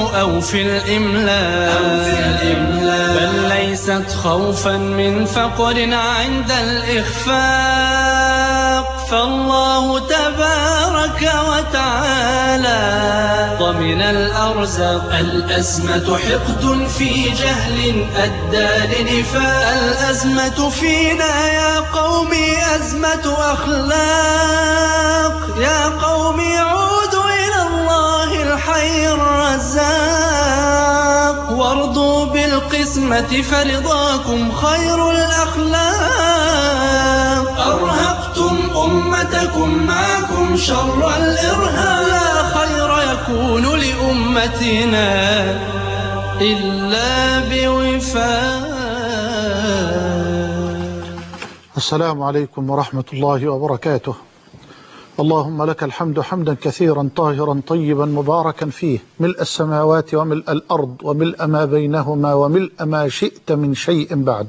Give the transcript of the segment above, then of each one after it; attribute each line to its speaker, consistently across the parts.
Speaker 1: أو في الإملاء، بل ليست خوفا من فقر عند الإخفاق، فالله تبارك وتعالى ضمن الأرزاق. الأزمة حقد في جهل أدى لنفاق، الأزمة فينا يا قومي أزمة أخلاق، يا قومي عودوا إلى الله الحي الرزاق، وارضوا بالقسمة فرضاكم خير الأخلاق. أرهقتم أمتكم معكم شر الإرهاب، لا خير يكون لأمتنا إلا بوفاق.
Speaker 2: السلام عليكم ورحمة الله وبركاته. اللهم لك الحمد حمدا كثيرا طاهرا طيبا مباركا فيه، ملء السماوات وملء الأرض وملء ما بينهما وملء ما شئت من شيء بعد.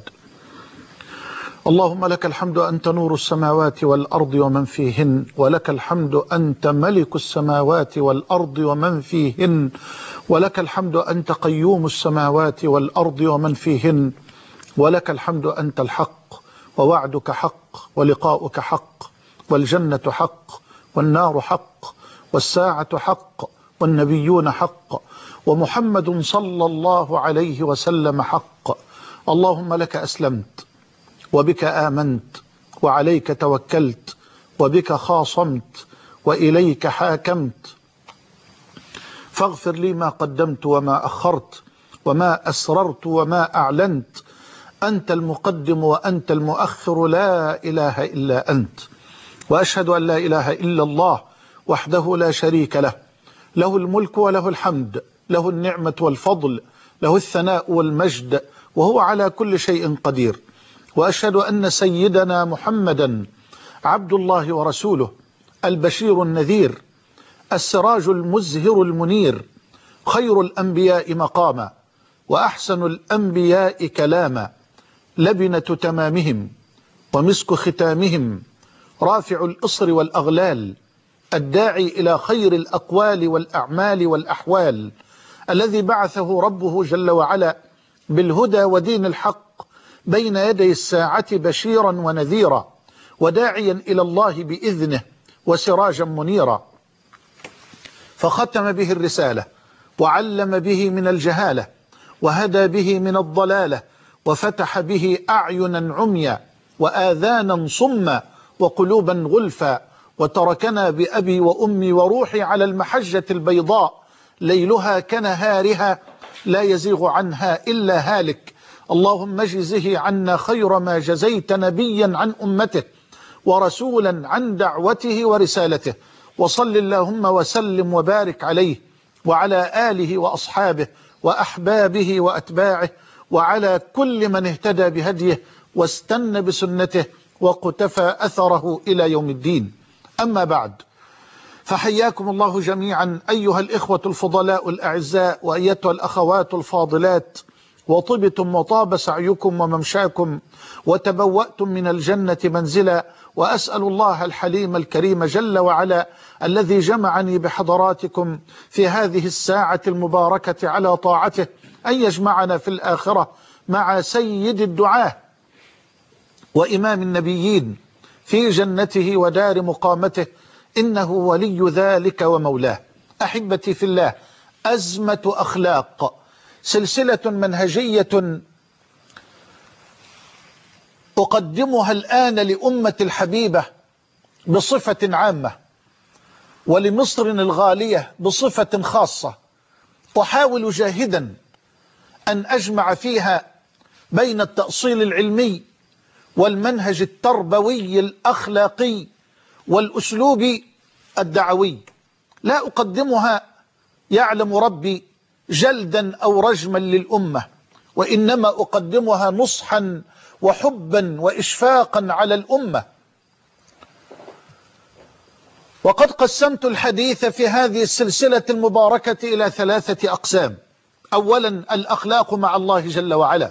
Speaker 2: اللهم لك الحمد أنت نور السماوات والأرض ومن فيهن، ولك الحمد أنت ملك السماوات والأرض ومن فيهن، ولك الحمد أنت قيوم السماوات والأرض ومن فيهن، ولك الحمد أنت الحق، ووعدك حق، ولقاؤك حق، والجنة حق، والنار حق، والساعة حق، والنبيون حق، ومحمد صلى الله عليه وسلم حق. اللهم لك أسلمت، وبك آمنت، وعليك توكلت، وبك خاصمت، وإليك حاكمت، فاغفر لي ما قدمت وما أخرت، وما أسررت وما أعلنت، أنت المقدم وأنت المؤخر، لا إله إلا أنت. وأشهد أن لا إله إلا الله وحده لا شريك له، له الملك وله الحمد، له النعمة والفضل، له الثناء والمجد، وهو على كل شيء قدير. وأشهد أن سيدنا محمدا عبد الله ورسوله، البشير النذير، السراج المزهر المنير، خير الأنبياء مقاما، وأحسن الأنبياء كلاما، لبنة تمامهم ومسك ختامهم، رافع الإصر والأغلال، الداعي إلى خير الأقوال والأعمال والأحوال، الذي بعثه ربه جل وعلا بالهدى ودين الحق بين يدي الساعة بشيرا ونذيرا، وداعيا إلى الله بإذنه وسراجا منيرا، فختم به الرسالة، وعلم به من الجهالة، وهدى به من الضلالة، وفتح به أعينا عميا وآذانا صما وقلوبا غلفا، وتركنا بأبي وأمي وروحي على المحجة البيضاء ليلها كنهارها لا يزيغ عنها إلا هالك. اللهم اجزه عنا خير ما جزيت نبيا عن أمته ورسولا عن دعوته ورسالته، وصل اللهم وسلم وبارك عليه وعلى آله وأصحابه وأحبابه وأتباعه، وعلى كل من اهتدى بهديه واستنى بسنته وقتفى أثره إلى يوم الدين. أما بعد، فحياكم الله جميعا أيها الإخوة الفضلاء الأعزاء، وأيتها الأخوات الفاضلات، وطبتم وطاب سعيكم وممشاكم، وتبوأتم من الجنة منزلا. وأسأل الله الحليم الكريم جل وعلا الذي جمعني بحضراتكم في هذه الساعة المباركة على طاعته أن يجمعنا في الآخرة مع سيد الدعاة وإمام النبيين في جنته ودار مقامته، إنه ولي ذلك ومولاه. أحبتي في الله، أزمة أخلاق، سلسلة منهجية أقدمها الآن لأمة الحبيبة بصفة عامة، ولمصر الغالية بصفة خاصة. أحاول جاهدا أن أجمع فيها بين التأصيل العلمي والمنهج التربوي الأخلاقي والأسلوب الدعوي. لا أقدمها يعلم ربي جلدا أو رجما للأمة، وإنما أقدمها نصحا وحبا وإشفاقا على الأمة. وقد قسمت الحديث في هذه السلسلة المباركة إلى 3 أقسام. أولا، الأخلاق مع الله جل وعلا،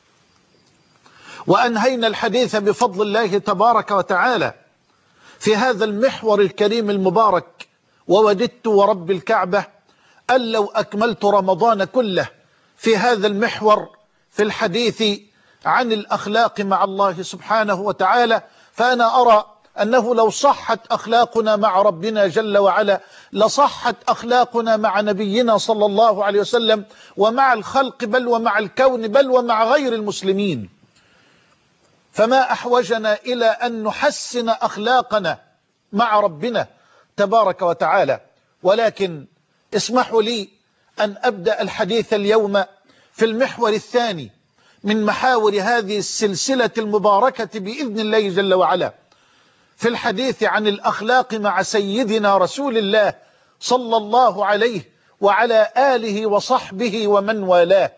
Speaker 2: وأنهينا الحديث بفضل الله تبارك وتعالى في هذا المحور الكريم المبارك، ووددت ورب الكعبة أن لو أكملت رمضان كله في هذا المحور في الحديث عن الأخلاق مع الله سبحانه وتعالى، فأنا أرى أنه لو صحت أخلاقنا مع ربنا جل وعلا لصحت أخلاقنا مع نبينا صلى الله عليه وسلم ومع الخلق بل ومع الكون بل ومع غير المسلمين. فما أحوجنا إلى أن نحسن أخلاقنا مع ربنا تبارك وتعالى. ولكن اسمحوا لي أن أبدأ الحديث اليوم في المحور الثاني من محاور هذه السلسلة المباركة بإذن الله جل وعلا، في الحديث عن الأخلاق مع سيدنا رسول الله صلى الله عليه وعلى آله وصحبه ومن والاه.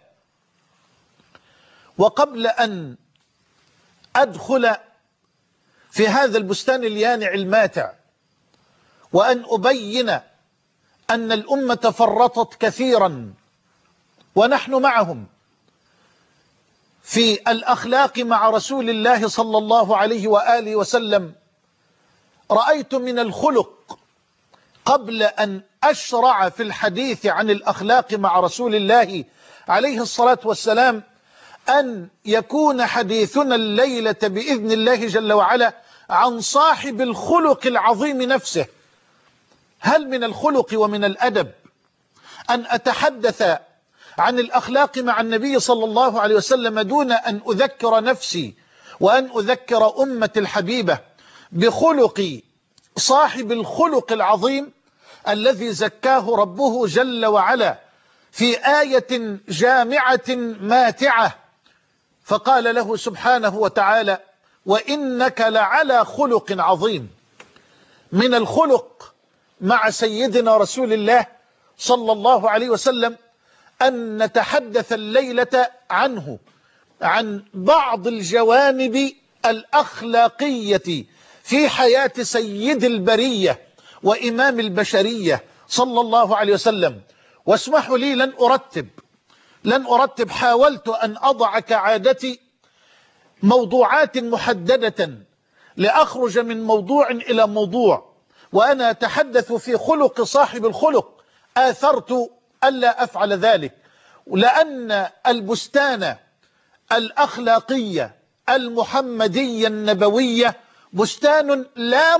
Speaker 2: وقبل أن أدخل في هذا البستان اليانع الماتع وأن أبين أن الأمة فرطت كثيرا ونحن معهم في الأخلاق مع رسول الله صلى الله عليه وآله وسلم، رأيت من الخلق قبل أن أشرع في الحديث عن الأخلاق مع رسول الله عليه الصلاة والسلام أن يكون حديثنا الليلة بإذن الله جل وعلا عن صاحب الخلق العظيم نفسه. هل من الخلق ومن الأدب أن أتحدث عن الأخلاق مع النبي صلى الله عليه وسلم دون أن أذكر نفسي وأن أذكر أمة الحبيبة بخلق صاحب الخلق العظيم الذي زكاه ربه جل وعلا في آية جامعة ماتعة، فقال له سبحانه وتعالى: وإنك لعلى خلق عظيم. من الخلق مع سيدنا رسول الله صلى الله عليه وسلم أن نتحدث الليلة عنه، عن بعض الجوانب الأخلاقية في حياة سيد البرية وإمام البشرية صلى الله عليه وسلم. واسمحوا لي لن أرتب، حاولت أن أضع كعادتي موضوعات محددة لأخرج من موضوع إلى موضوع، وأنا أتحدث في خلق صاحب الخلق آثرت ألا أفعل ذلك، لأن البستان الأخلاقية المحمدية النبوية بستان لا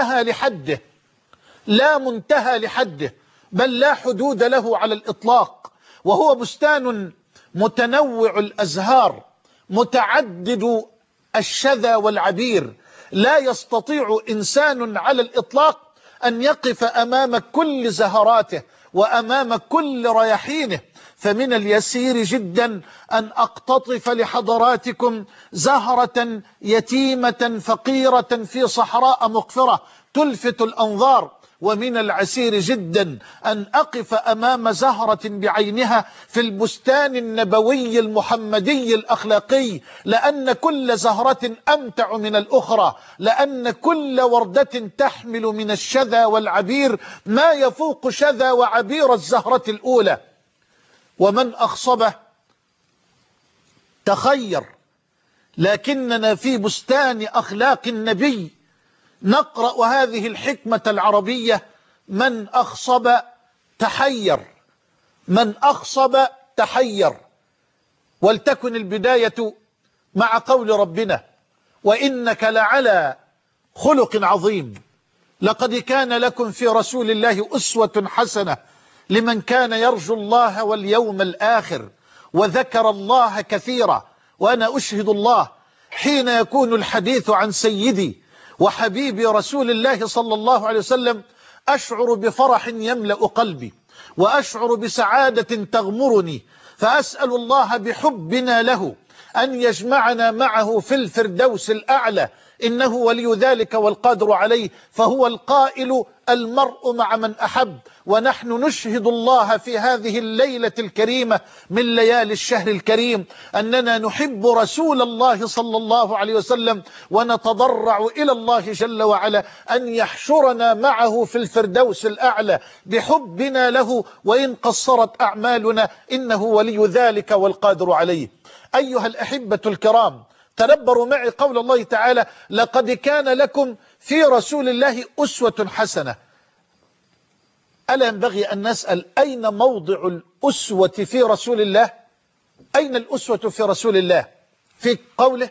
Speaker 2: منتهى لحده بل لا حدود له على الإطلاق، وهو بستان متنوع الأزهار متعدد الشذا والعبير، لا يستطيع إنسان على الإطلاق أن يقف أمام كل زهراته وأمام كل رياحينه. فمن اليسير جدا أن أقتطف لحضراتكم زهرة يتيمة فقيرة في صحراء مقفرة تلفت الأنظار، ومن العسير جدا أن أقف أمام زهرة بعينها في البستان النبوي المحمدي الأخلاقي، لأن كل زهرة أمتع من الأخرى، لأن كل وردة تحمل من الشذا والعبير ما يفوق شذا وعبير الزهرة الأولى. ومن أخصبه تخير، لكننا في بستان أخلاق النبي نقرأ هذه الحكمة العربية: من أخصب تحير. ولتكن البداية مع قول ربنا: وإنك لعلى خلق عظيم. لقد كان لكم في رسول الله أسوة حسنة لمن كان يرجو الله واليوم الآخر وذكر الله كثيرا. وأنا أشهد الله حين يكون الحديث عن سيدي وحبيبي رسول الله صلى الله عليه وسلم أشعر بفرح يملأ قلبي وأشعر بسعادة تغمرني، فأسأل الله بحبنا له أن يجمعنا معه في الفردوس الأعلى، إنه ولي ذلك والقادر عليه. فهو القائل: المرء مع من أحب. ونحن نشهد الله في هذه الليلة الكريمة من ليالي الشهر الكريم أننا نحب رسول الله صلى الله عليه وسلم، ونتضرع إلى الله جل وعلا أن يحشرنا معه في الفردوس الأعلى بحبنا له، وإن قصرت أعمالنا إنه ولي ذلك والقادر عليه. أيها الأحبة الكرام، تدبروا معي قول الله تعالى: لقد كان لكم في رسول الله أسوة حسنة. ألا ينبغي أن نسأل أين موضع الأسوة في رسول الله؟ أين الأسوة في رسول الله؟ في قوله،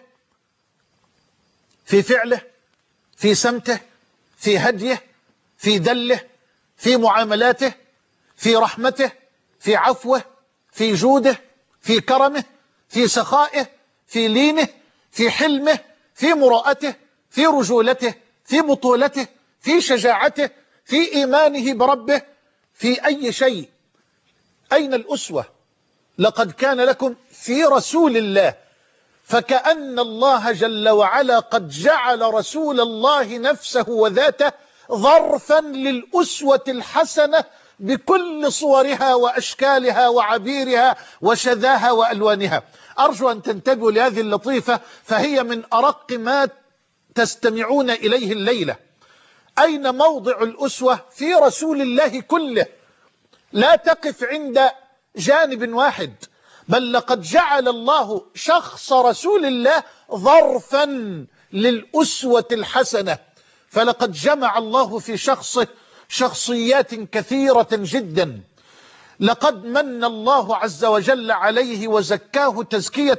Speaker 2: في فعله، في سمته، في هديه، في دله، في معاملاته، في رحمته، في عفوه، في جوده، في كرمه، في سخائه، في لينه، في حلمه، في مراءته، في رجولته، في بطولته، في شجاعته، في إيمانه بربه، في أي شيء. أين الأسوة؟ لقد كان لكم في رسول الله، فكأن الله جل وعلا قد جعل رسول الله نفسه وذاته ظرفا للأسوة الحسنة بكل صورها وأشكالها وعبيرها وشذاها وألوانها. أرجو أن تنتبهوا لهذه اللطيفة، فهي من أرق ما تستمعون إليه الليلة. أين موضع الأسوة في رسول الله كله؟ لا تقف عند جانب واحد، بل لقد جعل الله شخص رسول الله ظرفا للأسوة الحسنة، فلقد جمع الله في شخصه شخصيات كثيرة جدا. لقد من الله عز وجل عليه وزكاه تزكية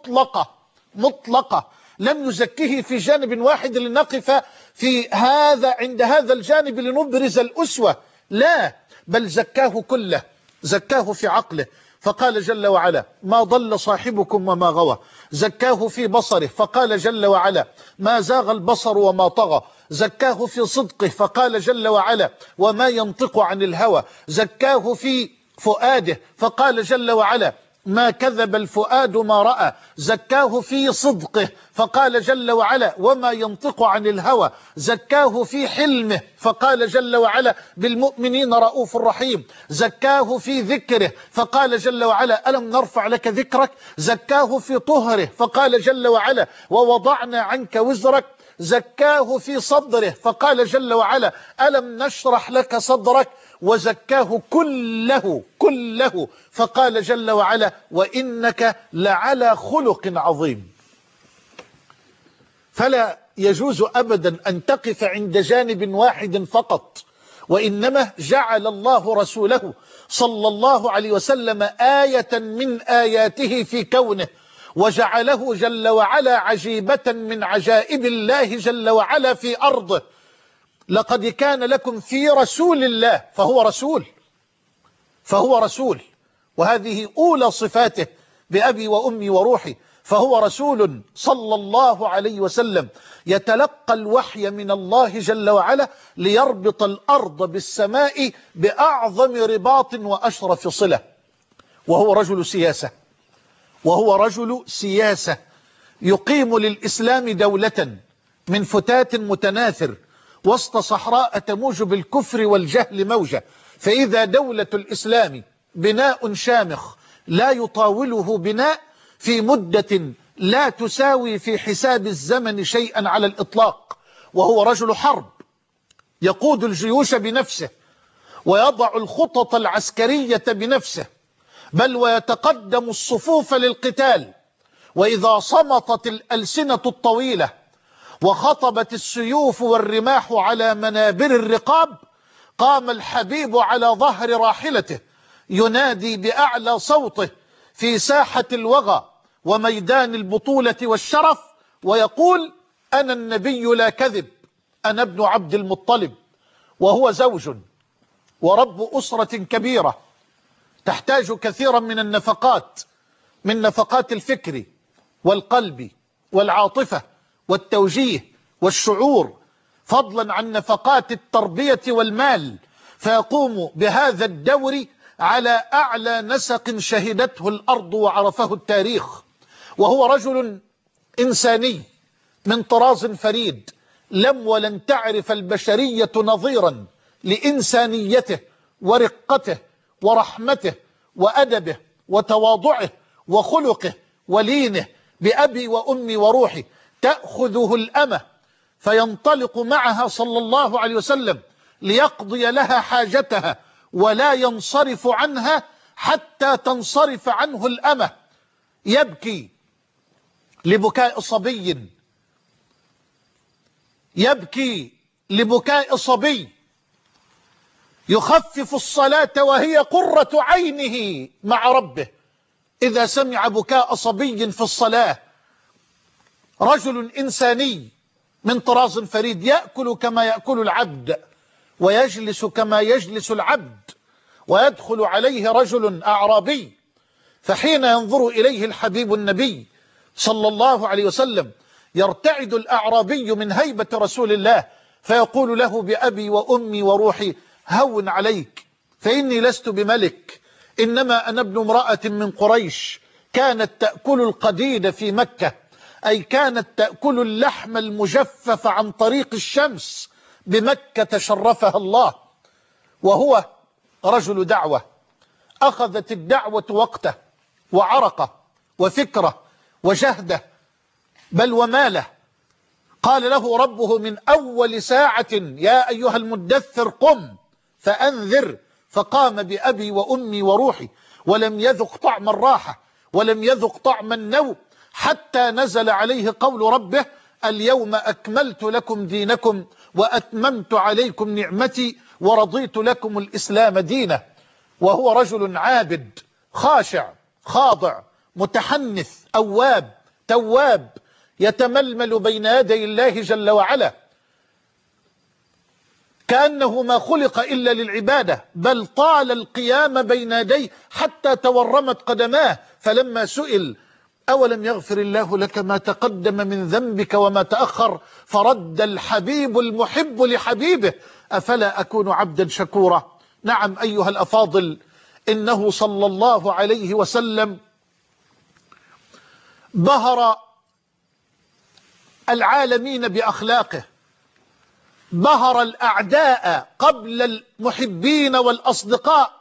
Speaker 2: مطلقة لم يزكيه في جانب واحد لنقف في هذا عند هذا الجانب لنبرز الأسوة، لا، بل زكاه كله، زكاه في عقله، فقال جل وعلا: ما ضل صاحبكم وما غوى. زكاه في بصره، فقال جل وعلا: ما زاغ البصر وما طغى. زكاه في صدقه، فقال جل وعلا: وما ينطق عن الهوى. زكاه في فؤاده، فقال جل وعلا: ما كذب الفؤاد ما رأى. زكاه في صدقه، فقال جل وعلا: وما ينطق عن الهوى. زكاه في حلمه، فقال جل وعلا: بالمؤمنين رؤوف رحيم. زكاه في ذكره، فقال جل وعلا: ألم نرفع لك ذكرك. زكاه في طهره، فقال جل وعلا: ووضعنا عنك وزرك. زكاه في صدره، فقال جل وعلا: ألم نشرح لك صدرك. وزكاه كله فقال جل وعلا: وإنك لعلى خلق عظيم. فلا يجوز أبدا أن تقف عند جانب واحد فقط، وإنما جعل الله رسوله صلى الله عليه وسلم آية من آياته في كونه، وجعله جل وعلا عجيبة من عجائب الله جل وعلا في أرضه. لقد كان لكم في رسول الله، فهو رسول، وهذه أولى صفاته بأبي وأمي وروحي، فهو رسول صلى الله عليه وسلم يتلقى الوحي من الله جل وعلا ليربط الأرض بالسماء بأعظم رباط وأشرف صلة. وهو رجل سياسة يقيم للإسلام دولة من فتات متناثر وسط صحراء تموج بالكفر والجهل موجة. فإذا دولة الإسلام بناء شامخ لا يطاوله بناء في مدة لا تساوي في حساب الزمن شيئا على الإطلاق. وهو رجل حرب يقود الجيوش بنفسه ويضع الخطط العسكرية بنفسه، بل ويتقدم الصفوف للقتال. وإذا صمتت الألسنة الطويلة وخطبت السيوف والرماح على منابر الرقاب، قام الحبيب على ظهر راحلته ينادي بأعلى صوته في ساحة الوغى وميدان البطولة والشرف، ويقول: أنا النبي لا كذب، أنا ابن عبد المطلب. وهو زوج ورب أسرة كبيرة تحتاج كثيرا من النفقات، من نفقات الفكر والقلب والعاطفة والتوجيه والشعور، فضلا عن نفقات التربية والمال، فيقوم بهذا الدور على أعلى نسق شهدته الأرض وعرفه التاريخ. وهو رجل إنساني من طراز فريد، لم ولن تعرف البشرية نظيرا لإنسانيته ورقته ورحمته وأدبه وتواضعه وخلقه ولينه. بأبي وأمي وروحي تأخذه الأمة فينطلق معها صلى الله عليه وسلم ليقضي لها حاجتها، ولا ينصرف عنها حتى تنصرف عنه الأمة. يبكي لبكاء صبي، يبكي لبكاء صبي يخفف الصلاة وهي قرة عينه مع ربه إذا سمع بكاء صبي في الصلاة. رجل إنساني من طراز فريد، يأكل كما يأكل العبد ويجلس كما يجلس العبد، ويدخل عليه رجل أعرابي، فحين ينظر إليه الحبيب النبي صلى الله عليه وسلم يرتعد الأعرابي من هيبة رسول الله، فيقول له بأبي وأمي وروحي هون عليك، فإني لست بملك، إنما أنا ابن امرأة من قريش كانت تأكل القديد في مكة، أي كانت تأكل اللحم المجفف عن طريق الشمس بمكة شرفها الله. وهو رجل دعوة، أخذت الدعوة وقته وعرقه وفكره وجهده بل وماله. قال له ربه من أول ساعة يا أيها المدثر قم فأنذر، فقام بأبي وأمي وروحي، ولم يذق طعم الراحة ولم يذق طعم النوم حتى نزل عليه قول ربه اليوم أكملت لكم دينكم وأتممت عليكم نعمتي ورضيت لكم الإسلام دينا. وهو رجل عابد خاشع خاضع متحنث أواب تواب، يتململ بين يدي الله جل وعلا كأنه ما خلق إلا للعبادة، بل طال القيام بين يديه حتى تورمت قدماه. فلما سئل أولم يغفر الله لك ما تقدم من ذنبك وما تأخر، فرد الحبيب المحب لحبيبه أفلا أكون عبدا شكورا. نعم أيها الأفاضل، إنه صلى الله عليه وسلم بهر العالمين بأخلاقه، بهر الأعداء قبل المحبين والأصدقاء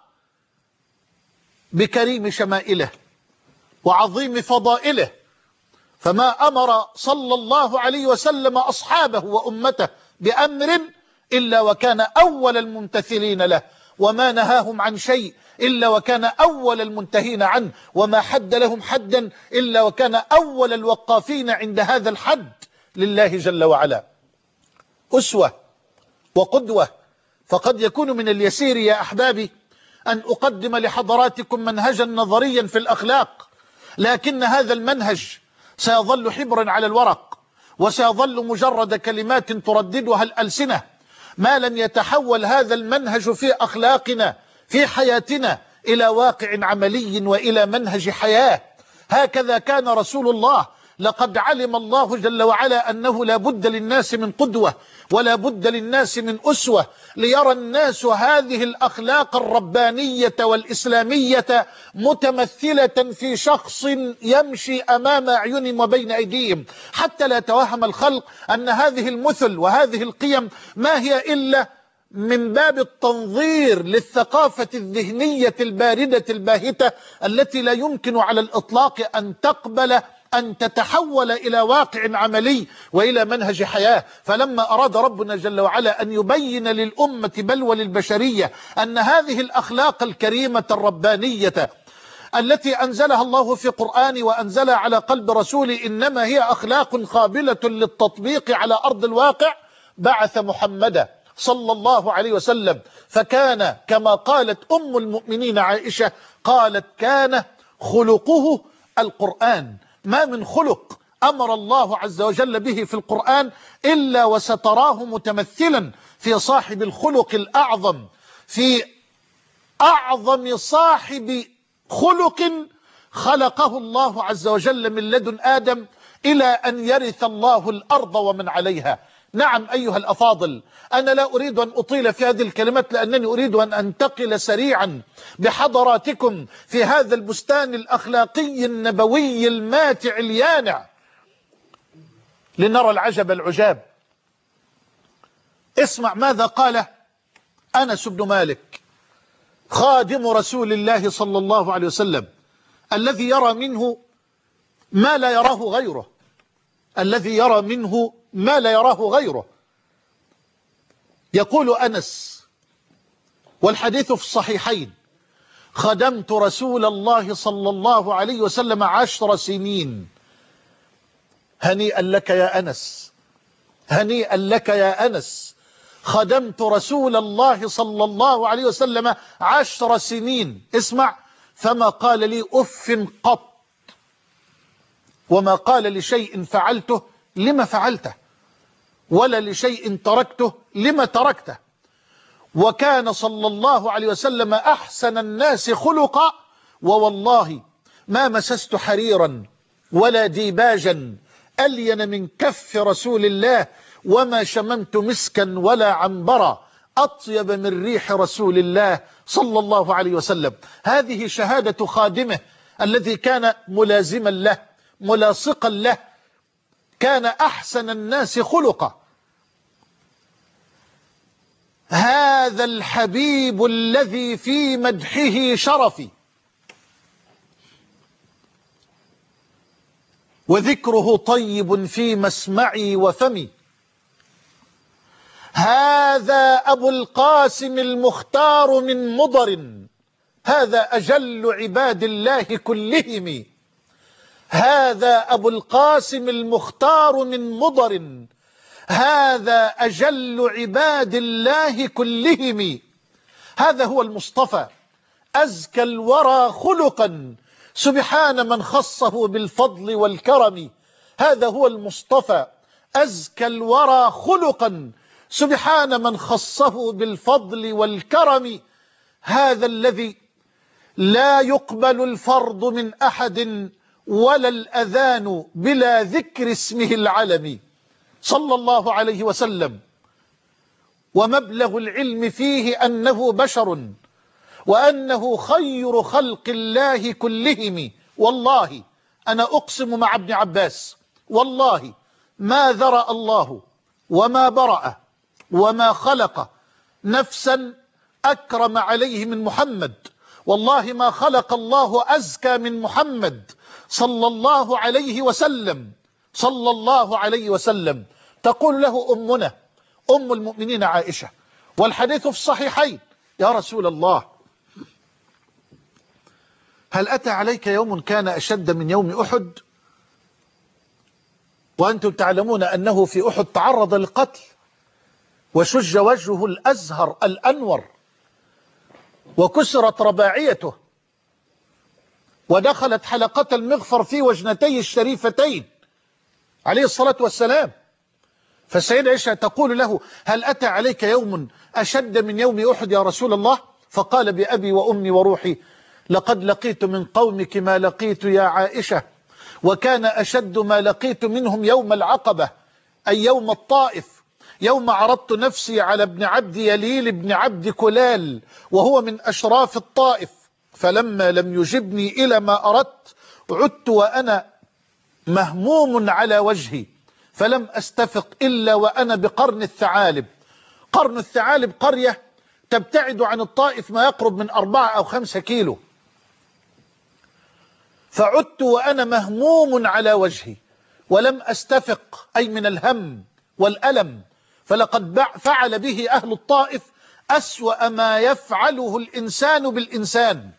Speaker 2: بكريم شمائله وعظيم فضائله، فما أمر صلى الله عليه وسلم أصحابه وأمته بأمر إلا وكان أول الممتثلين له، وما نهاهم عن شيء إلا وكان أول المنتهين عنه، وما حد لهم حدا إلا وكان أول الوقافين عند هذا الحد لله جل وعلا. أسوة وقدوة. فقد يكون من اليسير يا أحبابي أن أقدم لحضراتكم منهجا نظريا في الأخلاق، لكن هذا المنهج سيظل حبرا على الورق، وسيظل مجرد كلمات ترددها الألسنة، ما لم يتحول هذا المنهج في أخلاقنا في حياتنا إلى واقع عملي وإلى منهج حياة. هكذا كان رسول الله. لقد علم الله جل وعلا أنه لا بد للناس من قدوة ولا بد للناس من أسوة، ليرى الناس هذه الأخلاق الربانية والإسلامية متمثلة في شخص يمشي أمام أعينهم وبين أيديهم، حتى لا يتوهم الخلق أن هذه المثل وهذه القيم ما هي إلا من باب التنظير للثقافة الذهنية الباردة الباهتة التي لا يمكن على الإطلاق أن تقبل أن تتحول إلى واقع عملي وإلى منهج حياة. فلما أراد ربنا جل وعلا أن يبين للأمة بل وللبشرية أن هذه الأخلاق الكريمة الربانية التي أنزلها الله في قرآن وأنزلها على قلب رسوله إنما هي أخلاق قابلة للتطبيق على أرض الواقع، بعث محمدا صلى الله عليه وسلم، فكان كما قالت أم المؤمنين عائشة قالت كان خلقه القرآن. ما من خلق أمر الله عز وجل به في القرآن إلا وستراه متمثلا في صاحب الخلق الأعظم، في أعظم صاحب خلق خلقه الله عز وجل من لدن آدم إلى أن يرث الله الأرض ومن عليها. نعم أيها الأفاضل، أنا لا أريد أن أطيل في هذه الكلمات لأنني أريد أن أنتقل سريعا بحضراتكم في هذا البستان الأخلاقي النبوي الماتع اليانع لنرى العجب العجاب. اسمع ماذا قال أنس بن مالك خادم رسول الله صلى الله عليه وسلم الذي يرى منه ما لا يراه غيره، الذي يرى منه ما لا يراه غيره. يقول أنس والحديث في الصحيحين: خدمت رسول الله صلى الله عليه وسلم 10 سنين. هنيئا لك يا أنس، هنيئا لك يا أنس، خدمت رسول الله صلى الله عليه وسلم 10 سنين، اسمع، فما قال لي أف قط، وما قال لشيء فعلته لما فعلته، ولا لشيء تركته لما تركته. وكان صلى الله عليه وسلم أحسن الناس خلقا، ووالله ما مسست حريرا ولا ديباجا ألين من كف رسول الله، وما شممت مسكا ولا عنبرا أطيب من ريح رسول الله صلى الله عليه وسلم. هذه شهادة خادمه الذي كان ملازما له ملاصقا له، كان أحسن الناس خلقا. هذا الحبيب الذي في مدحه شرفي، وذكره طيب في مسمعي وفمي. هذا أبو القاسم المختار من مضر، هذا أجل عباد الله كلهم. هذا أبو القاسم المختار من مضر، هذا أجل عباد الله كلهم. هذا هو المصطفى أزكى الورى خلقا، سبحان من خصه بالفضل والكرم. هذا هو المصطفى أزكى الورى خلقا، سبحان من خصه بالفضل والكرم. هذا الذي لا يقبل الفرض من أحد ولا الأذان بلا ذكر اسمه العلم، صلى الله عليه وسلم. ومبلغ العلم فيه أنه بشر، وأنه خير خلق الله كلهم. والله أنا أقسم مع ابن عباس، والله ما ذرأ الله وما برأ وما خلق نفسا أكرم عليه من محمد. والله ما خلق الله أزكى من محمد صلى الله عليه وسلم، صلى الله عليه وسلم. تقول له أمنا أم المؤمنين عائشة، والحديث في الصحيحين: يا رسول الله، هل أتى عليك يوم كان أشد من يوم أحد؟ وأنتم تعلمون أنه في أحد تعرض للقتل، وشج وجهه الأزهر الأنور، وكسرت رباعيته، ودخلت حلقة المغفر في وجنتيه الشريفتين عليه الصلاة والسلام. فالسيدة عائشة تقول له: هل أتى عليك يوم أشد من يوم أحد يا رسول الله؟ فقال: بأبي وأمي وروحي لقد لقيت من قومك ما لقيت يا عائشة، وكان أشد ما لقيت منهم يوم العقبة، أي يوم الطائف، يوم عرضت نفسي على ابن عبد يليل ابن عبد كلال وهو من أشراف الطائف، فلما لم يجبني إلى ما أردت عدت وأنا مهموم على وجهي، فلم أستفق إلا وأنا بقرن الثعالب. قرن الثعالب قرية تبتعد عن الطائف ما يقرب من 4 أو 5 كيلو. فعدت وأنا مهموم على وجهي ولم أستفق، أي من الهم والألم. فلقد فعل به أهل الطائف أسوأ ما يفعله الإنسان بالإنسان.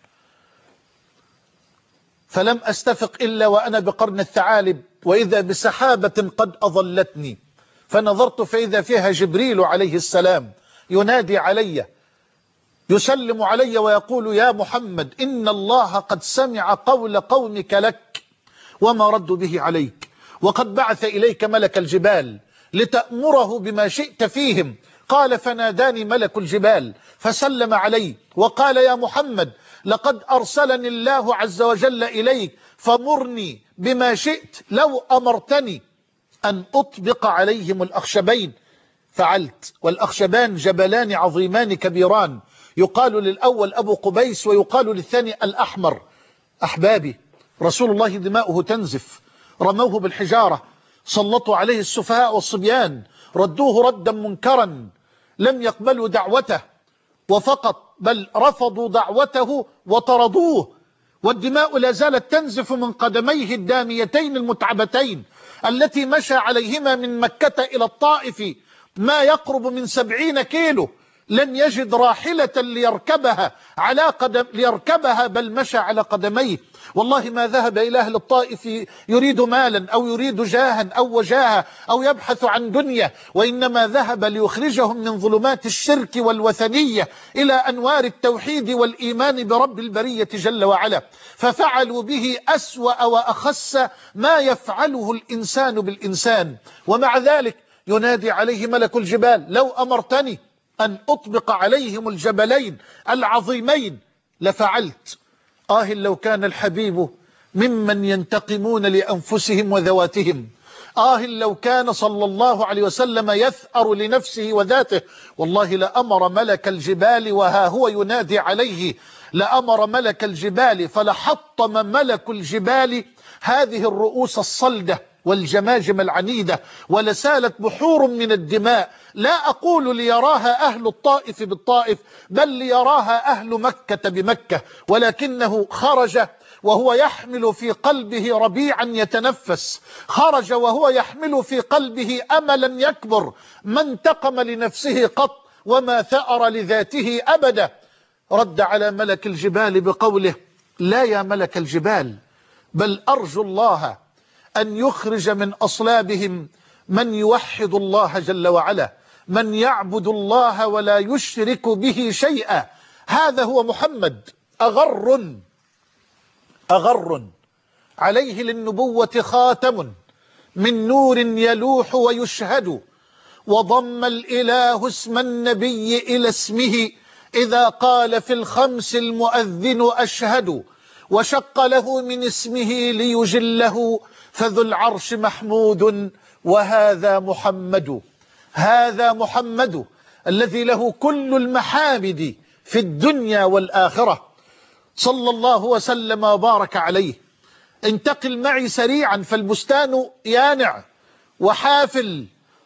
Speaker 2: فلم أستفق إلا وأنا بقرن الثعالب، وإذا بسحابة قد أظلتني، فنظرت فإذا فيها جبريل عليه السلام ينادي علي، يسلم علي ويقول: يا محمد، إن الله قد سمع قول قومك لك وما ردوا به عليك، وقد بعث إليك ملك الجبال لتأمره بما شئت فيهم. قال: فناداني ملك الجبال فسلم علي وقال: يا محمد، لقد أرسلني الله عز وجل إليك فمرني بما شئت، لو أمرتني أن أطبق عليهم الأخشبين فعلت. والأخشبان جبلان عظيمان كبيران، يقال للأول أبو قبيس ويقال للثاني الأحمر. أحبابي، رسول الله دماؤه تنزف، رموه بالحجارة، سلطوا عليه السفهاء والصبيان، ردوه ردا منكرا، لم يقبلوا دعوته وفقط، بل رفضوا دعوته وطردوه. والدماء لا زالت تنزف من قدميه الداميتين المتعبتين التي مشى عليهما من مكة إلى الطائف ما يقرب من 70 كيلو لن يجد راحلة ليركبها بل مشى على قدميه. والله ما ذهب إلى أهل الطائف يريد مالا أو يريد جاها أو وجاهة أو يبحث عن دنيا، وإنما ذهب ليخرجهم من ظلمات الشرك والوثنية إلى أنوار التوحيد والإيمان برب البرية جل وعلا، ففعلوا به أسوأ وأخس ما يفعله الإنسان بالإنسان. ومع ذلك ينادي عليه ملك الجبال: لو أمرتني أن أطبق عليهم الجبلين العظيمين لفعلت. لو كان الحبيب ممن ينتقمون لأنفسهم وذواتهم، لو كان صلى الله عليه وسلم يثأر لنفسه وذاته، والله لأمر ملك الجبال وها هو ينادي عليه، لأمر ملك الجبال فلحطم ملك الجبال هذه الرؤوس الصلدة والجماجم العنيدة، ولسالت بحور من الدماء، لا أقول ليراها أهل الطائف بالطائف، بل ليراها أهل مكة بمكة، ولكنه خرج وهو يحمل في قلبه ربيعا يتنفس، خرج وهو يحمل في قلبه أملا يكبر، ما انتقم لنفسه قط وما ثأر لذاته أبدا. رد على ملك الجبال بقوله: لا يا ملك الجبال، بل أرجو الله أن يخرج من أصلابهم من يوحد الله جل وعلا، من يعبد الله ولا يشرك به شيئا. هذا هو محمد، أغر عليه للنبوة خاتم من نور يلوح ويشهد، وضم الإله اسم النبي إلى اسمه إذا قال في الخمس المؤذن أشهد، وشق له من اسمه ليجله فذو العرش محمود، وهذا محمد. هذا محمد الذي له كل المحامد في الدنيا والآخرة، صلى الله وسلم وبارك عليه. انتقل معي سريعا، فالبستان يانع وحافل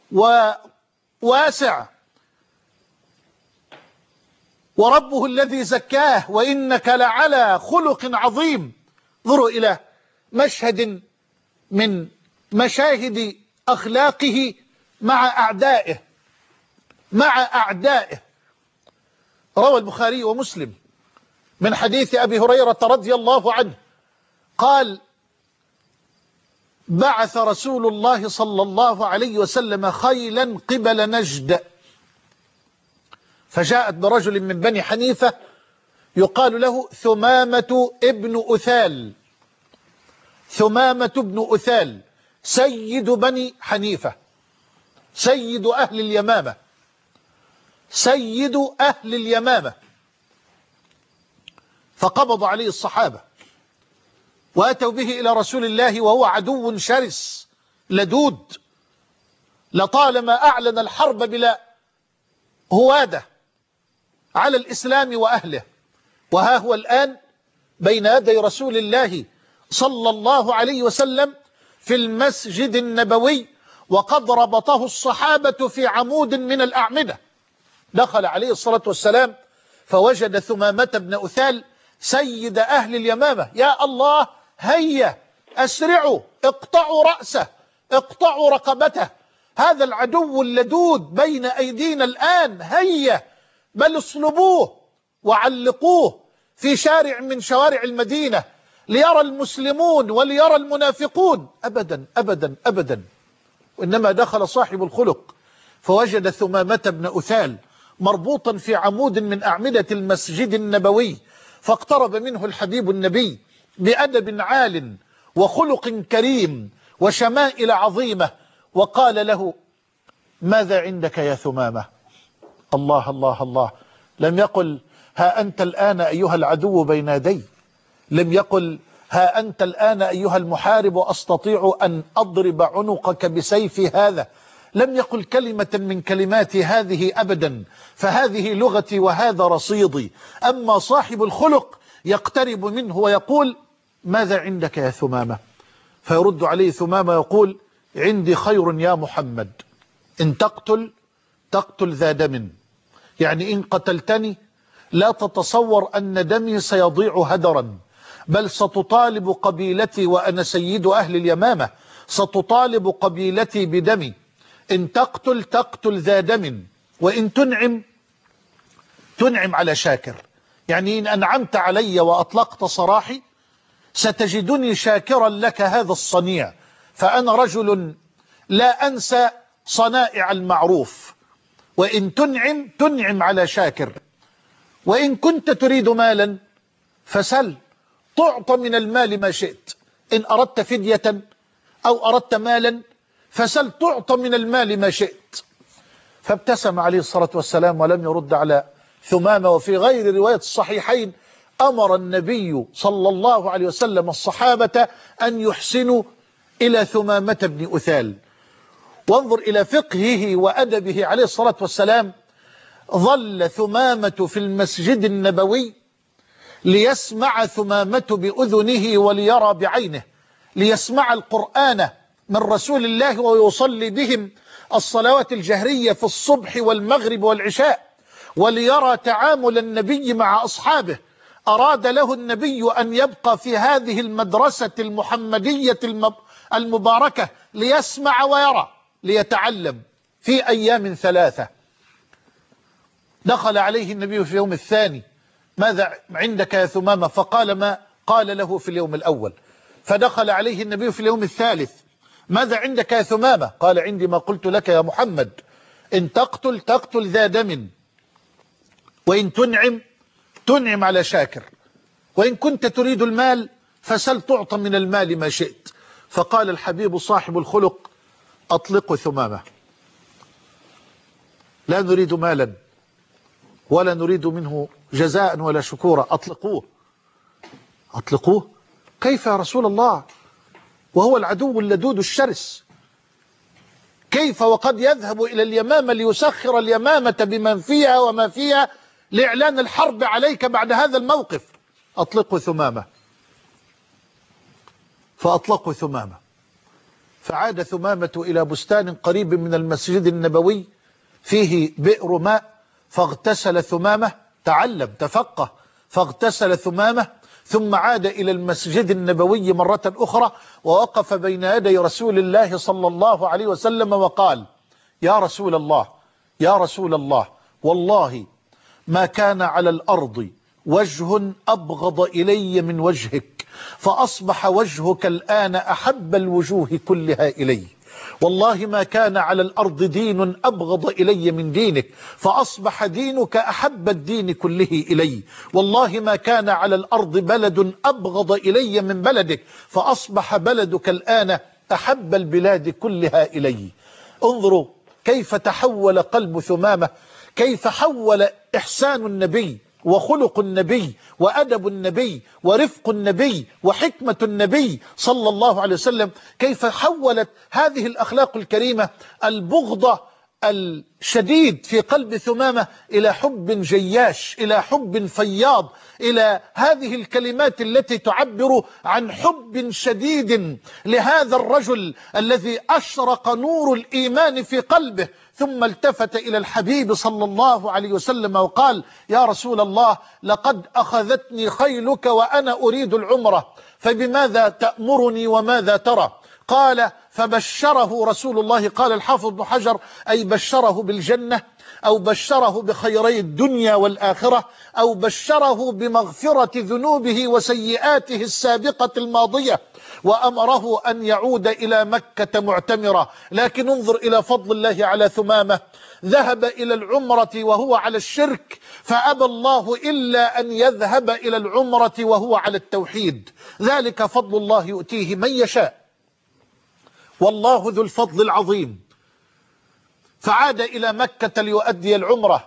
Speaker 2: وواسع، وربه الذي زكاه، وإنك لعلى خلق عظيم. انظروا إلى مشهد من مشاهد أخلاقه مع أعدائه. روى البخاري ومسلم من حديث أبي هريرة رضي الله عنه قال: بعث رسول الله صلى الله عليه وسلم خيلا قبل نجد، فجاءت برجل من بني حنيفة يقال له ثمامة ابن أثال. ثمامة ابن أثال سيد بني حنيفة، سيد أهل اليمامة، سيد أهل اليمامة. فقبض عليه الصحابة وأتوا به إلى رسول الله وهو عدو شرس لدود، لطالما أعلن الحرب بلا هوادة على الإسلام وأهله، وها هو الآن بين يدي رسول الله صلى الله عليه وسلم في المسجد النبوي، وقد ربطه الصحابة في عمود من الأعمدة. دخل عليه الصلاة والسلام فوجد ثمامة بن أثال سيد أهل اليمامة. يا الله، هيا أسرعوا، اقطعوا رأسه، اقطعوا رقبته، هذا العدو اللدود بين أيدينا الآن، هيا بل اصلبوه وعلقوه في شارع من شوارع المدينة ليرى المسلمون وليرى المنافقون. أبدا أبدا أبدا. وإنما دخل صاحب الخلق فوجد ثمامة بن أثال مربوطا في عمود من أعمدة المسجد النبوي، فاقترب منه الحبيب النبي بأدب عال وخلق كريم وشمائل عظيمة، وقال له: ماذا عندك يا ثمامة؟ الله الله الله. لم يقل: ها أنت الآن أيها العدو بين يدي، لم يقل: ها أنت الآن أيها المحارب أستطيع أن أضرب عنقك بسيفي هذا، لم يقل كلمة من كلمات هذه أبدا، فهذه لغتي وهذا رصيدي. أما صاحب الخلق يقترب منه ويقول: ماذا عندك يا ثمامة؟ فيرد عليه ثمامة يقول: عندي خير يا محمد، إن تقتل ذا دم، يعني إن قتلتني لا تتصور أن دمي سيضيع هدرا، بل ستطالب قبيلتي وأنا سيد أهل اليمامة، ستطالب قبيلتي بدمي. إن تقتل ذا دم، وإن تنعم تنعم على شاكر. يعني إن أنعمت علي وأطلقت سراحي ستجدني شاكرا لك هذا الصنيع، فأنا رجل لا أنسى صنائع المعروف. وإن تنعم على شاكر. وإن كنت تريد مالا فسل تعطى من المال ما شئت. إن أردت فدية أو أردت مالا فسل تعطى من المال ما شئت. فابتسم عليه الصلاة والسلام ولم يرد على ثمامة. وفي غير رواية الصحيحين أمر النبي صلى الله عليه وسلم الصحابة أن يحسنوا إلى ثمامة بن أثال. وانظر إلى فقهه وأدبه عليه الصلاة والسلام. ظل ثمامة في المسجد النبوي ليسمع ثمامة بأذنه وليرى بعينه، ليسمع القرآن من رسول الله ويصلي بهم الصلوات الجهرية في الصبح والمغرب والعشاء، وليرى تعامل النبي مع أصحابه. أراد له النبي أن يبقى في هذه المدرسة المحمدية المباركة ليسمع ويرى، ليتعلم. في أيام 3 دخل عليه النبي في اليوم الثاني: ماذا عندك يا ثمامة؟ فقال ما قال له في اليوم الأول. فدخل عليه النبي في اليوم الثالث: ماذا عندك يا ثمامة؟ قال: عندي ما قلت لك يا محمد، إن تقتل ذا دم، وإن تنعم على شاكر، وإن كنت تريد المال فسل تعطى من المال ما شئت. فقال الحبيب صاحب الخلق: أطلقوا ثمامة، لا نريد مالا ولا نريد منه جزاء ولا شكورا، أطلقوه. كيف يا رسول الله وهو العدو اللدود الشرس؟ كيف وقد يذهب إلى اليمامة ليسخر اليمامة بمن فيها وما فيها لإعلان الحرب عليك بعد هذا الموقف؟ أطلقوا ثمامة. فأطلقوا ثمامة. فعاد ثمامة إلى بستان قريب من المسجد النبوي فيه بئر ماء، فاغتسل ثمامة، تعلم تفقه، فاغتسل ثمامة، ثم عاد إلى المسجد النبوي مرة أخرى ووقف بين يدي رسول الله صلى الله عليه وسلم وقال: يا رسول الله، يا رسول الله، والله ما كان على الأرض وجه أبغض إلي من وجهك، فأصبح وجهك الآن أحب الوجوه كلها إلي. والله ما كان على الأرض دين أبغض إلي من دينك، فأصبح دينك أحب الدين كله إلي. والله ما كان على الأرض بلد أبغض إلي من بلدك، فأصبح بلدك الآن أحب البلاد كلها إلي. انظروا كيف تحول قلب ثمامة، كيف حول إحسان النبي وخلق النبي وأدب النبي ورفق النبي وحكمة النبي صلى الله عليه وسلم، كيف حولت هذه الأخلاق الكريمة البغضة الشديد في قلب ثمامة إلى حب جياش، إلى حب فياض، إلى هذه الكلمات التي تعبر عن حب شديد لهذا الرجل الذي أشرق نور الإيمان في قلبه. ثم التفت إلى الحبيب صلى الله عليه وسلم وقال: يا رسول الله، لقد أخذتني خيلك وأنا أريد العمرة، فبماذا تأمرني وماذا ترى؟ قال: فبشره رسول الله. قال الحافظ ابن حجر: أي بشره بالجنة، أو بشره بخيري الدنيا والآخرة، أو بشره بمغفرة ذنوبه وسيئاته السابقة الماضية، وأمره أن يعود إلى مكة معتمرا. لكن انظر إلى فضل الله على ثمامة، ذهب إلى العمرة وهو على الشرك، فأبى الله إلا أن يذهب إلى العمرة وهو على التوحيد. ذلك فضل الله يؤتيه من يشاء، والله ذو الفضل العظيم. فعاد إلى مكة ليؤدي العمرة،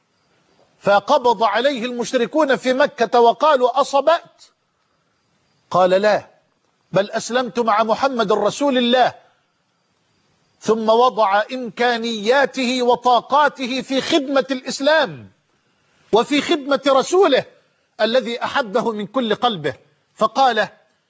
Speaker 2: فقبض عليه المشركون في مكة وقالوا: أصبأت؟ قال: لا، بل أسلمت مع محمد رسول الله. ثم وضع إمكانياته وطاقاته في خدمة الإسلام وفي خدمة رسوله الذي أحبه من كل قلبه، فقال: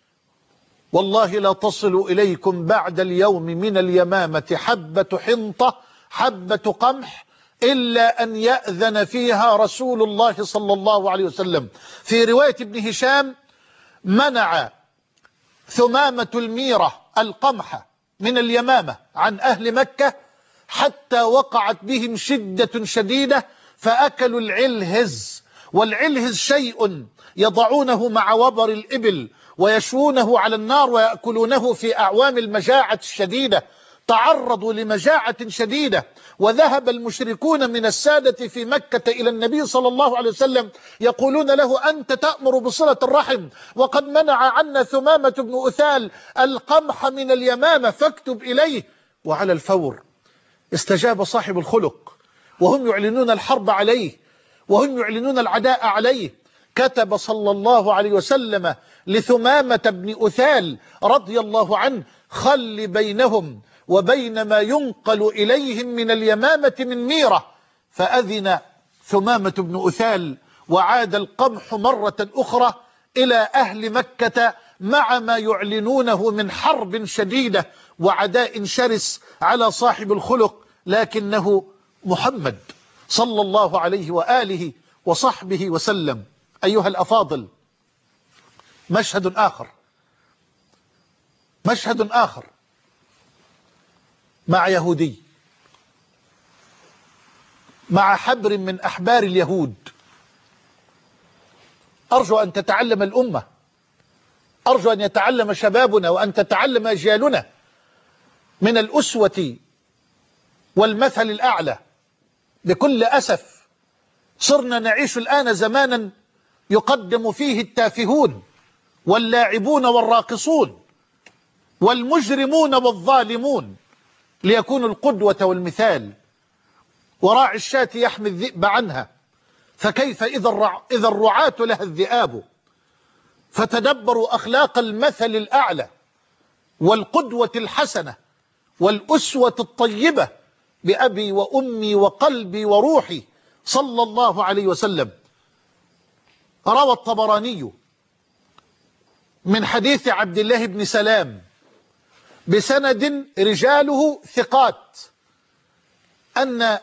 Speaker 2: والله لا تصل إليكم بعد اليوم من اليمامة حبة حنطة، حبة قمح، إلا أن يأذن فيها رسول الله صلى الله عليه وسلم. في رواية ابن هشام: منع ثمامة الميرة القمح من اليمامة عن أهل مكة حتى وقعت بهم شدة شديدة، فأكلوا العلهز، والعلهز شيء يضعونه مع وبر الإبل ويشوونه على النار ويأكلونه في أعوام المجاعة الشديدة. تعرضوا لمجاعة شديدة، وذهب المشركون من السادة في مكة إلى النبي صلى الله عليه وسلم يقولون له: أنت تأمر بصلة الرحم، وقد منع عنا ثمامة بن أثال القمح من اليمامة، فاكتب إليه. وعلى الفور استجاب صاحب الخلق، وهم يعلنون الحرب عليه وهم يعلنون العداء عليه. كتب صلى الله عليه وسلم لثمامة بن أثال رضي الله عنه: خل بينهم وبين ما ينقل إليهم من اليمامة من ميرة. فأذن ثمامة بن أثال، وعاد القمح مرة أخرى إلى أهل مكة مع ما يعلنونه من حرب شديدة وعداء شرس على صاحب الخلق، لكنه محمد صلى الله عليه وآله وصحبه وسلم. أيها الأفاضل، مشهد آخر مع يهودي، مع حبر من أحبار اليهود. أرجو أن تتعلم الأمة، أرجو أن يتعلم شبابنا وأن تتعلم أجيالنا من الأسوة والمثل الأعلى. بكل أسف صرنا نعيش الآن زمانا يقدم فيه التافهون واللاعبون والراقصون والمجرمون والظالمون ليكونوا القدوة والمثال، وراعي الشاة يحمي الذئب عنها، فكيف إذا الرعاة لها الذئاب. فتدبروا أخلاق المثل الأعلى والقدوة الحسنة والأسوة الطيبة بأبي وأمي وقلبي وروحي صلى الله عليه وسلم. روى الطبراني من حديث عبد الله بن سلام بسند رجاله ثقات أن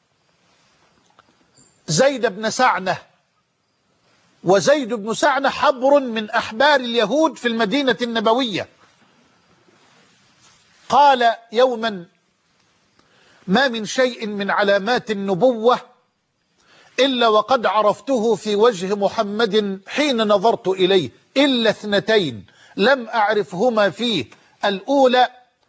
Speaker 2: زيد بن سعنة، وزيد بن سعنة حبر من أحبار اليهود في المدينة النبوية، قال يوما: ما من شيء من علامات النبوة إلا وقد عرفته في وجه محمد حين نظرت إليه، إلا اثنتين لم أعرفهما فيه: الأولى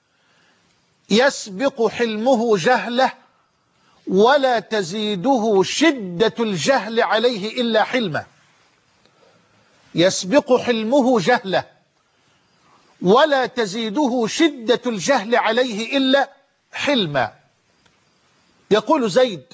Speaker 2: يسبق حلمه جهله ولا تزيده شدة الجهل عليه إلا حلما. يسبق حلمه جهله ولا تزيده شدة الجهل عليه إلا حلما. يقول زيد: